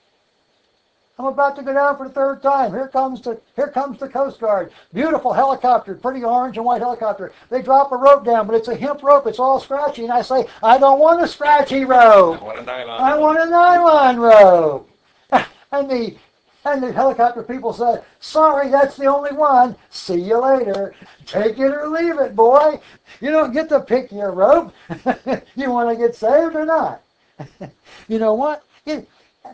I'm about to go down for the third time. Here comes the here comes the Coast Guard. Beautiful helicopter, pretty orange and white helicopter. They drop a rope down, but it's a hemp rope. It's all scratchy. And I say, I don't want a scratchy rope. I want a nylon. I want a nylon rope. And the and the helicopter people say, sorry, that's the only one. See you later. Take it or leave it, boy. You don't get to pick your rope. You want to get saved or not? You know what? It,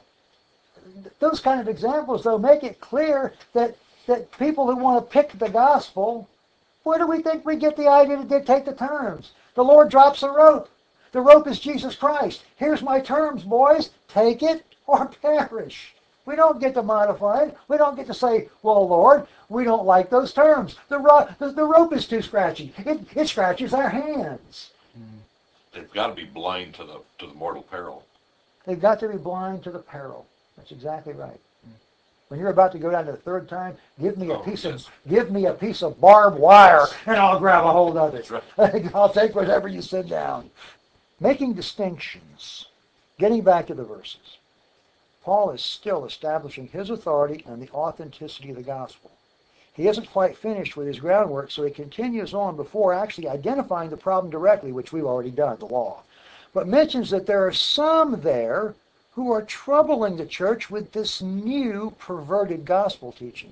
those kind of examples, though, make it clear that, that people who want to pick the gospel, where do we think we get the idea to dictate the terms? The Lord drops a rope. The rope is Jesus Christ. Here's my terms, boys. Take it or perish. We don't get to modify it. We don't get to say, well, Lord, we don't like those terms. The, ro- the, the rope is too scratchy. It, it scratches our hands. They've got to be blind to the to the mortal peril. They've got to be blind to the peril. That's exactly right. When you're about to go down to the third time, give me a Oh, piece yes. of give me a piece of barbed wire, and I'll grab a hold of it. That's right. I'll take whatever you send down. Making distinctions. Getting back to the verses. Paul is still establishing his authority and the authenticity of the gospel. He isn't quite finished with his groundwork, so he continues on before actually identifying the problem directly, which we've already done, the law. But mentions that there are some there who are troubling the church with this new perverted gospel teaching.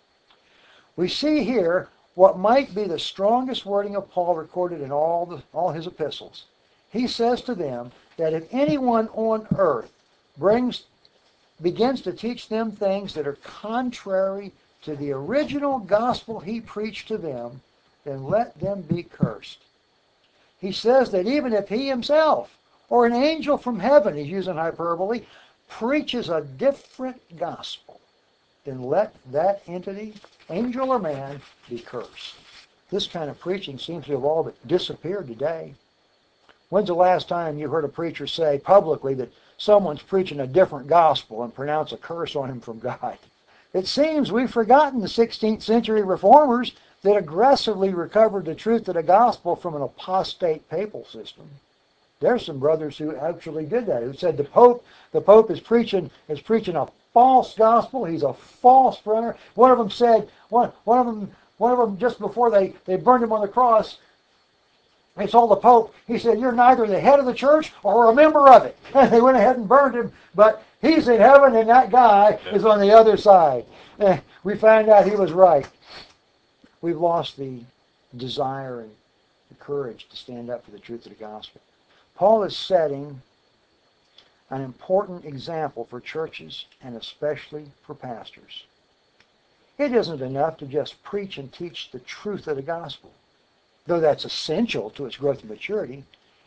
We see here what might be the strongest wording of Paul recorded in all, the, all his epistles. He says to them that if anyone on earth brings, begins to teach them things that are contrary to the original gospel he preached to them, then let them be cursed. He says that even if he himself or an angel from heaven, he's using hyperbole, preaches a different gospel, then let that entity, angel or man, be cursed. This kind of preaching seems to have all but disappeared today. When's the last time you heard a preacher say publicly that someone's preaching a different gospel and pronounce a curse on him from God? It seems we've forgotten the sixteenth century reformers that aggressively recovered the truth of the gospel from an apostate papal system. There's some brothers who actually did that, who said the Pope, the Pope is preaching is preaching a false gospel. He's a false runner. One of them said, one, one of them, one of them just before they, they burned him on the cross, they told the Pope, he said, you're neither the head of the church or a member of it. And they went ahead and burned him, but he's in heaven and that guy is on the other side. Eh, we found out he was right. We've lost the desire and the courage to stand up for the truth of the gospel. Paul is setting an important example for churches and especially for pastors. It isn't enough to just preach and teach the truth of the gospel, though that's essential to its growth and maturity.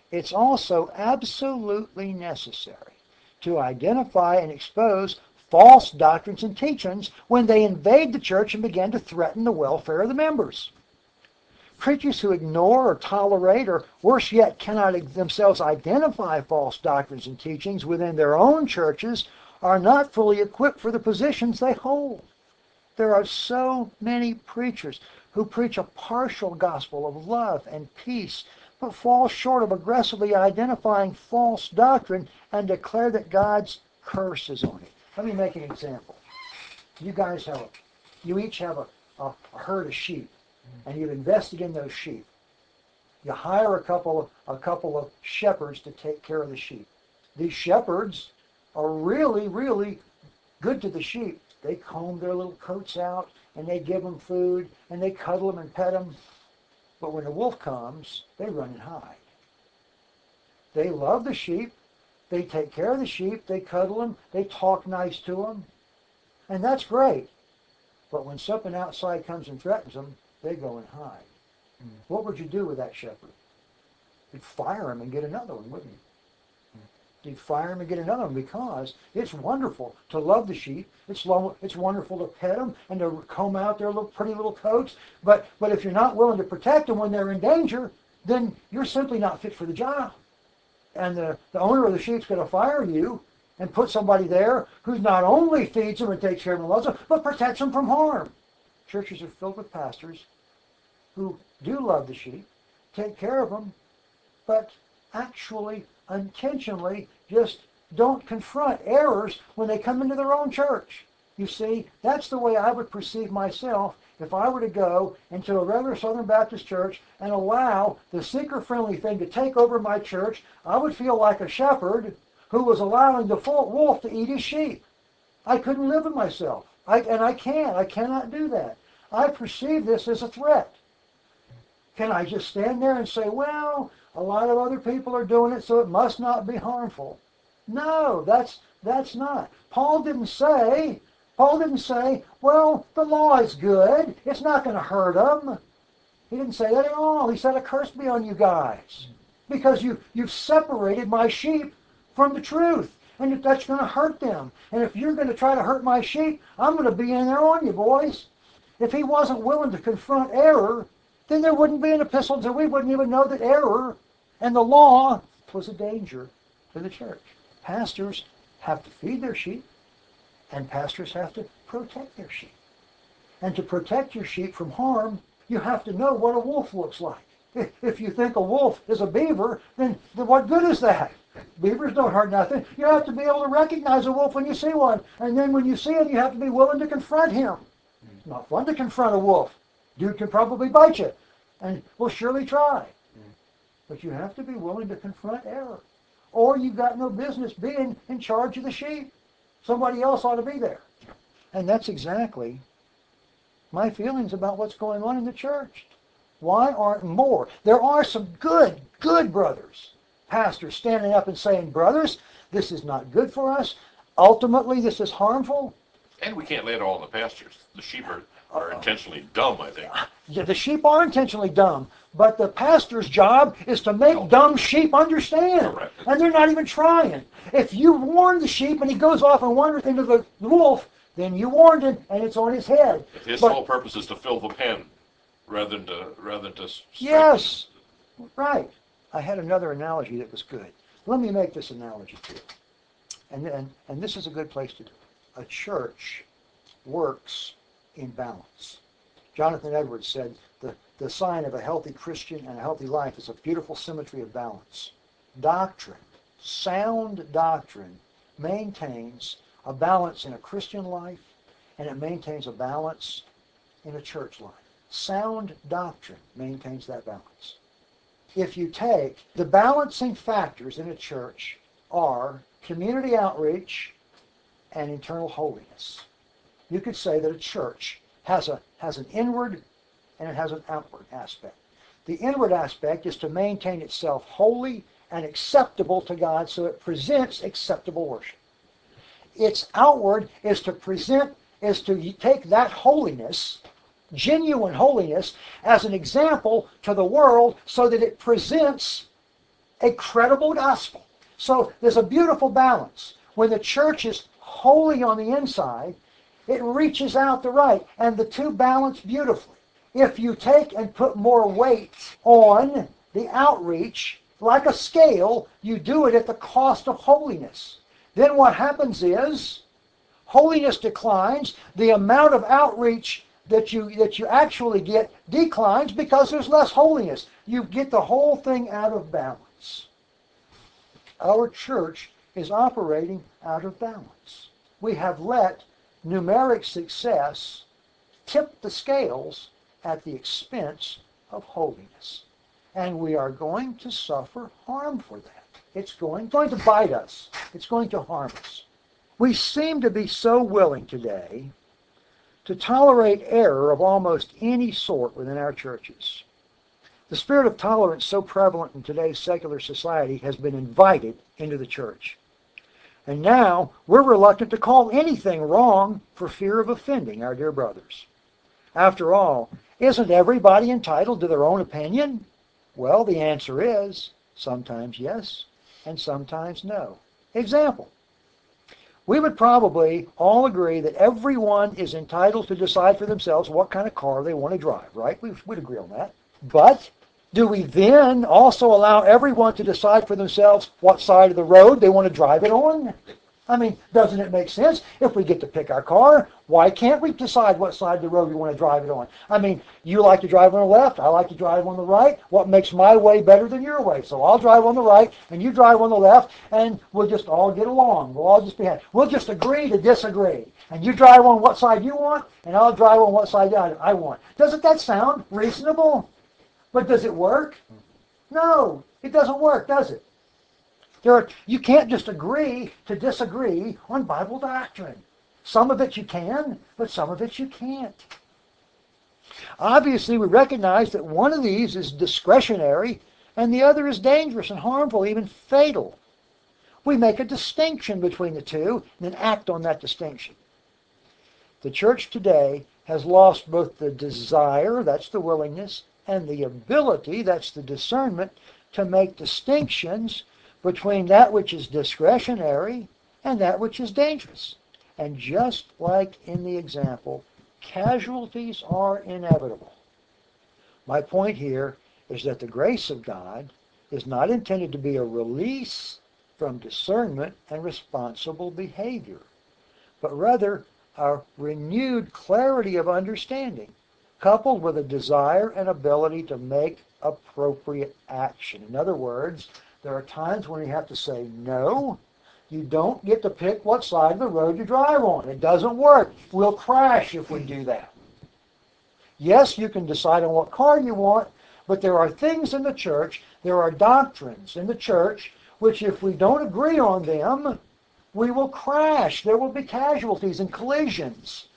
it's also absolutely necessary to identify and expose false doctrines and teachings when they invade the church and begin to threaten the welfare of the members. Preachers who ignore or tolerate, or worse yet, cannot themselves identify false doctrines and teachings within their own churches are not fully equipped for the positions they hold. There are so many preachers who preach a partial gospel of love and peace, but fall short of aggressively identifying false doctrine and declare that God's curse is on it. Let me make an example. You guys have a, you each have a, a, a herd of sheep, and you've invested in those sheep. You hire a couple of a couple of shepherds to take care of the sheep. These shepherds are really, really good to the sheep. They comb their little coats out, and they give them food, and they cuddle them and pet them. But when the wolf comes, they run and hide. They love the sheep. They take care of the sheep. They cuddle them. They talk nice to them. And that's great. But when something outside comes and threatens them, they go and hide. Mm. What would you do with that shepherd? You'd fire him and get another one, wouldn't you? You'd fire him and get another one, because it's wonderful to love the sheep. It's lo- it's wonderful to pet them and to comb out their little pretty little coats. But but if you're not willing to protect them when they're in danger, then you're simply not fit for the job. And the, the owner of the sheep's going to fire you and put somebody there who not only feeds them and takes care of them and loves them, but protects them from harm. Churches are filled with pastors who do love the sheep, take care of them, but actually, intentionally, just don't confront errors when they come into their own church. You see, that's the way I would perceive myself if I were to go into a regular Southern Baptist church and allow the seeker-friendly thing to take over my church. I would feel like a shepherd who was allowing the wolf to eat his sheep. I couldn't live with myself. I, and I can't. I cannot do that. I perceive this as a threat. Can I just stand there and say, well, a lot of other people are doing it, so it must not be harmful? No, that's that's not. Paul didn't say, Paul didn't say, well, the law is good. It's not going to hurt them. He didn't say that at all. He said, a curse be on you guys, because you, you've separated my sheep from the truth, and that's going to hurt them. And if you're going to try to hurt my sheep, I'm going to be in there on you, boys. If he wasn't willing to confront error, then there wouldn't be an epistle, and we wouldn't even know that error and the law was a danger to the church. Pastors have to feed their sheep, and pastors have to protect their sheep. And to protect your sheep from harm, you have to know what a wolf looks like. If you think a wolf is a beaver, then, then what good is that? Beavers don't hurt nothing. You have to be able to recognize a wolf when you see one. And then when you see him, you have to be willing to confront him. It's not fun to confront a wolf. Dude can probably bite you, and will surely try. But you have to be willing to confront error, or you've got no business being in charge of the sheep. Somebody else ought to be there. And that's exactly my feelings about what's going on in the church. Why aren't more? There are some good, good brothers, pastors standing up and saying, brothers, this is not good for us. Ultimately, this is harmful. And we can't lay it all on the pastors. The sheep are, are intentionally dumb, I think. Yeah, the sheep are intentionally dumb, but the pastor's job is to make oh. dumb sheep understand. Correct. And they're not even trying. If you warn the sheep and he goes off and wanders into the wolf, then you warned him and it's on his head. His but, sole purpose is to fill the pen rather than to rather than to yes, right. I had another analogy that was good. Let me make this analogy too. And, and, and this is a good place to do it. A church works in balance. Jonathan Edwards said, the, the sign of a healthy Christian and a healthy life is a beautiful symmetry of balance. Doctrine, sound doctrine, maintains a balance in a Christian life, and it maintains a balance in a church life. Sound doctrine maintains that balance. If you take the balancing factors in a church are community outreach and internal holiness, you could say that a church has a has an inward and it has an outward aspect. The inward aspect is to maintain itself holy and acceptable to God, so it presents acceptable worship. Its outward is to present, is to take that holiness, genuine holiness, as an example to the world so that it presents a credible gospel. So there's a beautiful balance. When the church is holy on the inside, it reaches out the right, and the two balance beautifully. If you take and put more weight on the outreach, like a scale, you do it at the cost of holiness. Then what happens is, holiness declines, the amount of outreach that you that you actually get declines because there's less holiness. You get the whole thing out of balance. Our church is operating out of balance. We have let numeric success tip the scales at the expense of holiness. And we are going to suffer harm for that. It's going, going to bite us. It's going to harm us. We seem to be so willing today to tolerate error of almost any sort within our churches. The spirit of tolerance so prevalent in today's secular society has been invited into the church. And now we're reluctant to call anything wrong for fear of offending our dear brothers. After all, isn't everybody entitled to their own opinion? Well, the answer is sometimes yes and sometimes no. Example. We would probably all agree that everyone is entitled to decide for themselves what kind of car they want to drive, right? We would agree on that. But do we then also allow everyone to decide for themselves what side of the road they want to drive it on? I mean, doesn't it make sense? If we get to pick our car, why can't we decide what side of the road we want to drive it on? I mean, you like to drive on the left, I like to drive on the right. What makes my way better than your way? So I'll drive on the right, and you drive on the left, and we'll just all get along. We'll all just be happy. We'll just agree to disagree. And you drive on what side you want, and I'll drive on what side I want. Doesn't that sound reasonable? But does it work? No, it doesn't work, does it? There are, you can't just agree to disagree on Bible doctrine. Some of it you can, but some of it you can't. Obviously, we recognize that one of these is discretionary and the other is dangerous and harmful, even fatal. We make a distinction between the two and then act on that distinction. The church today has lost both the desire, that's the willingness, and the ability, that's the discernment, to make distinctions between that which is discretionary and that which is dangerous. And just like in the example, casualties are inevitable. My point here is that the grace of God is not intended to be a release from discernment and responsible behavior, but rather a renewed clarity of understanding, coupled with a desire and ability to make appropriate action. In other words, there are times when you have to say no. You don't get to pick what side of the road you drive on. It doesn't work. We'll crash if we do that. Yes, you can decide on what car you want, but there are things in the church, there are doctrines in the church, which if we don't agree on them, we will crash. There will be casualties and collisions.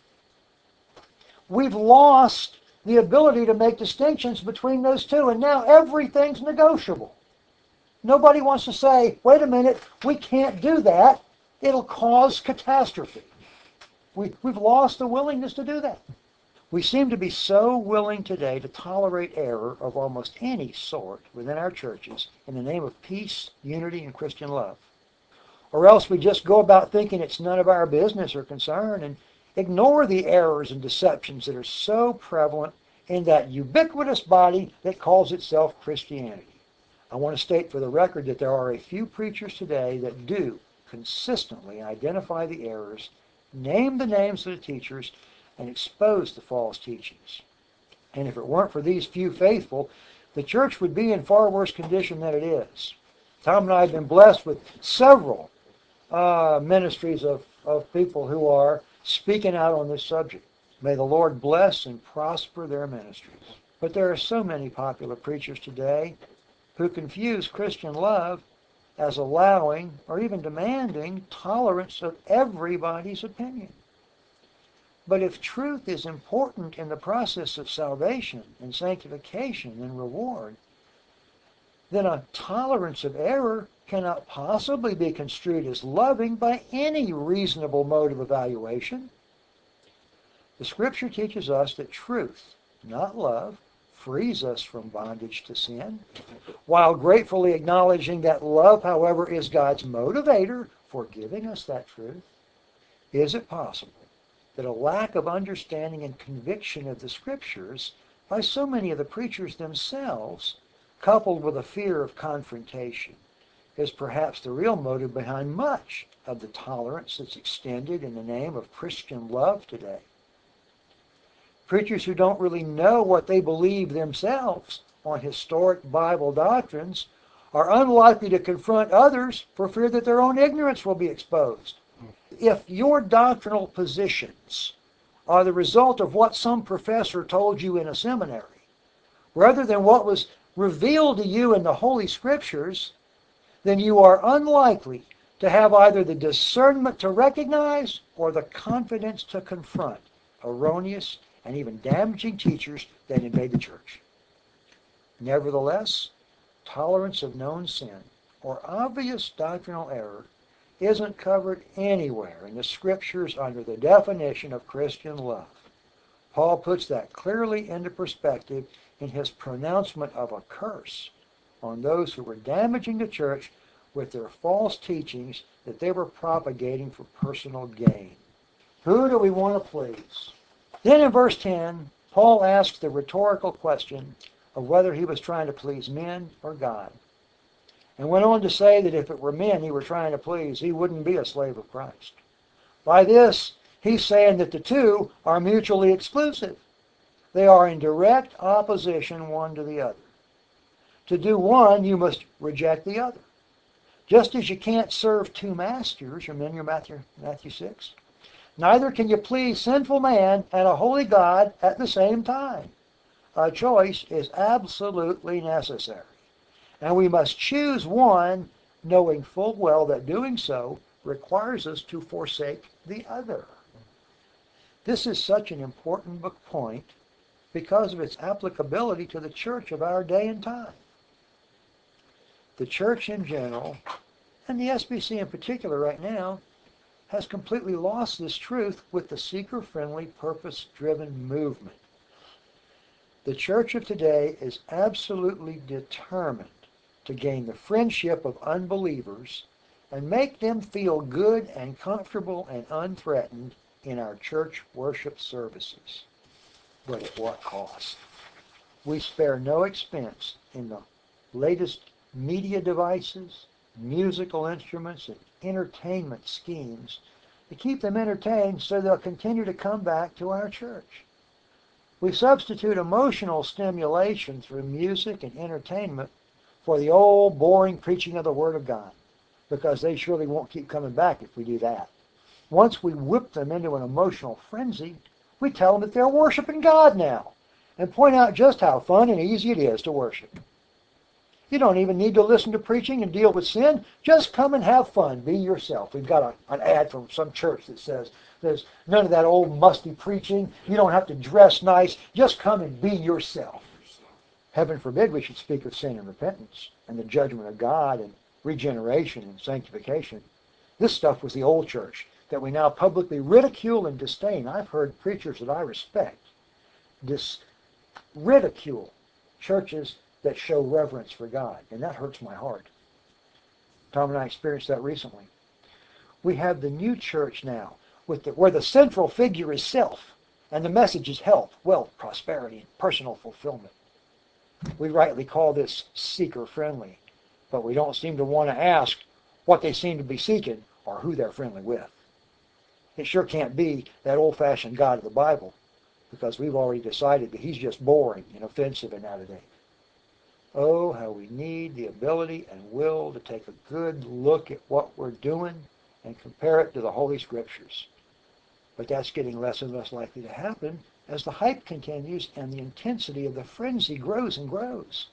We've lost the ability to make distinctions between those two, and now everything's negotiable. Nobody wants to say, wait a minute, we can't do that. It'll cause catastrophe. We, we've lost the willingness to do that. We seem to be so willing today to tolerate error of almost any sort within our churches in the name of peace, unity, and Christian love. Or else we just go about thinking it's none of our business or concern and ignore the errors and deceptions that are so prevalent in that ubiquitous body that calls itself Christianity. I want to state for the record that there are a few preachers today that do consistently identify the errors, name the names of the teachers, and expose the false teachings. And if it weren't for these few faithful, the church would be in far worse condition than it is. Tom and I have been blessed with several uh, ministries of, of people who are speaking out on this subject. May the Lord bless and prosper their ministries. But there are so many popular preachers today who confuse Christian love as allowing or even demanding tolerance of everybody's opinion. But if truth is important in the process of salvation and sanctification and reward, then a tolerance of error cannot possibly be construed as loving by any reasonable mode of evaluation. The Scripture teaches us that truth, not love, frees us from bondage to sin, while gratefully acknowledging that love, however, is God's motivator for giving us that truth? Is it possible that a lack of understanding and conviction of the Scriptures by so many of the preachers themselves, coupled with a fear of confrontation, is perhaps the real motive behind much of the tolerance that's extended in the name of Christian love today? Preachers who don't really know what they believe themselves on historic Bible doctrines are unlikely to confront others for fear that their own ignorance will be exposed. If your doctrinal positions are the result of what some professor told you in a seminary, rather than what was revealed to you in the Holy Scriptures, then you are unlikely to have either the discernment to recognize or the confidence to confront erroneous and even damaging teachers that invade the church. Nevertheless, tolerance of known sin or obvious doctrinal error isn't covered anywhere in the Scriptures under the definition of Christian love. Paul puts that clearly into perspective in his pronouncement of a curse on those who were damaging the church with their false teachings that they were propagating for personal gain. Who do we want to please? Then in verse ten, Paul asks the rhetorical question of whether he was trying to please men or God, and went on to say that if it were men he were trying to please, he wouldn't be a slave of Christ. By this, he's saying that the two are mutually exclusive. They are in direct opposition one to the other. To do one, you must reject the other. Just as you can't serve two masters, remember Matthew, Matthew six? Neither can you please sinful man and a holy God at the same time. A choice is absolutely necessary. And we must choose one, knowing full well that doing so requires us to forsake the other. This is such an important point because of its applicability to the church of our day and time. The church in general, and the S B C in particular right now, has completely lost this truth with the seeker-friendly, purpose-driven movement. The church of today is absolutely determined to gain the friendship of unbelievers and make them feel good and comfortable and unthreatened in our church worship services. But at what cost? We spare no expense in the latest media devices, musical instruments, and entertainment schemes to keep them entertained so they'll continue to come back to our church. We substitute emotional stimulation through music and entertainment for the old boring preaching of the Word of God, because they surely won't keep coming back if we do that. Once we whip them into an emotional frenzy, we tell them that they're worshiping God now and point out just how fun and easy it is to worship. You don't even need to listen to preaching and deal with sin. Just come and have fun. Be yourself. We've got a, an ad from some church that says there's none of that old musty preaching. You don't have to dress nice. Just come and be yourself. Heaven forbid we should speak of sin and repentance and the judgment of God and regeneration and sanctification. This stuff was the old church that we now publicly ridicule and disdain. I've heard preachers that I respect dis- ridicule churches that show reverence for God, and that hurts my heart. Tom and I experienced that recently. We have the new church now, with the, where the central figure is self, and the message is health, wealth, prosperity, and personal fulfillment. We rightly call this seeker-friendly, but we don't seem to want to ask what they seem to be seeking or who they're friendly with. It sure can't be that old-fashioned God of the Bible, because we've already decided that he's just boring and offensive and out of date. Oh, how we need the ability and will to take a good look at what we're doing and compare it to the Holy Scriptures. But that's getting less and less likely to happen as the hype continues and the intensity of the frenzy grows and grows.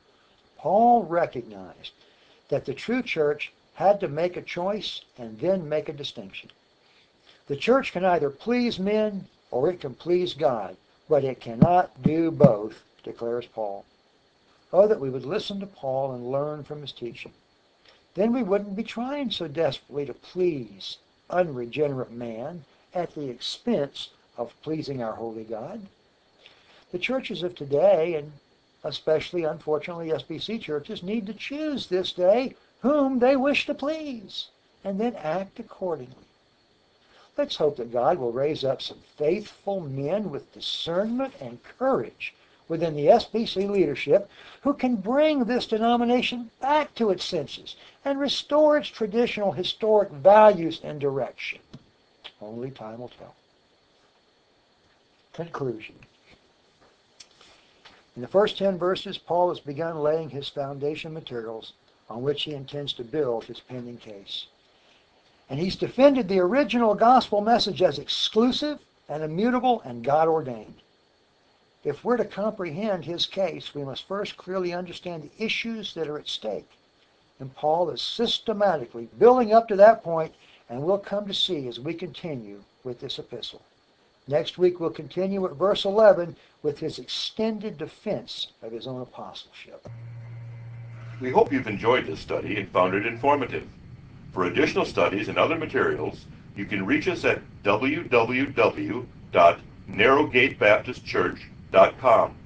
Paul recognized that the true church had to make a choice and then make a distinction. The church can either please men or it can please God, but it cannot do both, declares Paul. Oh, that we would listen to Paul and learn from his teaching. Then we wouldn't be trying so desperately to please unregenerate man at the expense of pleasing our holy God. The churches of today, and especially, unfortunately, S B C churches, need to choose this day whom they wish to please, and then act accordingly. Let's hope that God will raise up some faithful men with discernment and courage within the S B C leadership who can bring this denomination back to its senses and restore its traditional historic values and direction. Only time will tell. Conclusion. In the first ten verses, Paul has begun laying his foundation materials on which he intends to build his pending case. And he's defended the original gospel message as exclusive and immutable and God-ordained. If we're to comprehend his case, we must first clearly understand the issues that are at stake. And Paul is systematically building up to that point, and we'll come to see as we continue with this epistle. Next week we'll continue at verse eleven with his extended defense of his own apostleship. We hope you've enjoyed this study and found it informative. For additional studies and other materials, you can reach us at w w w dot narrowgate baptist church dot com.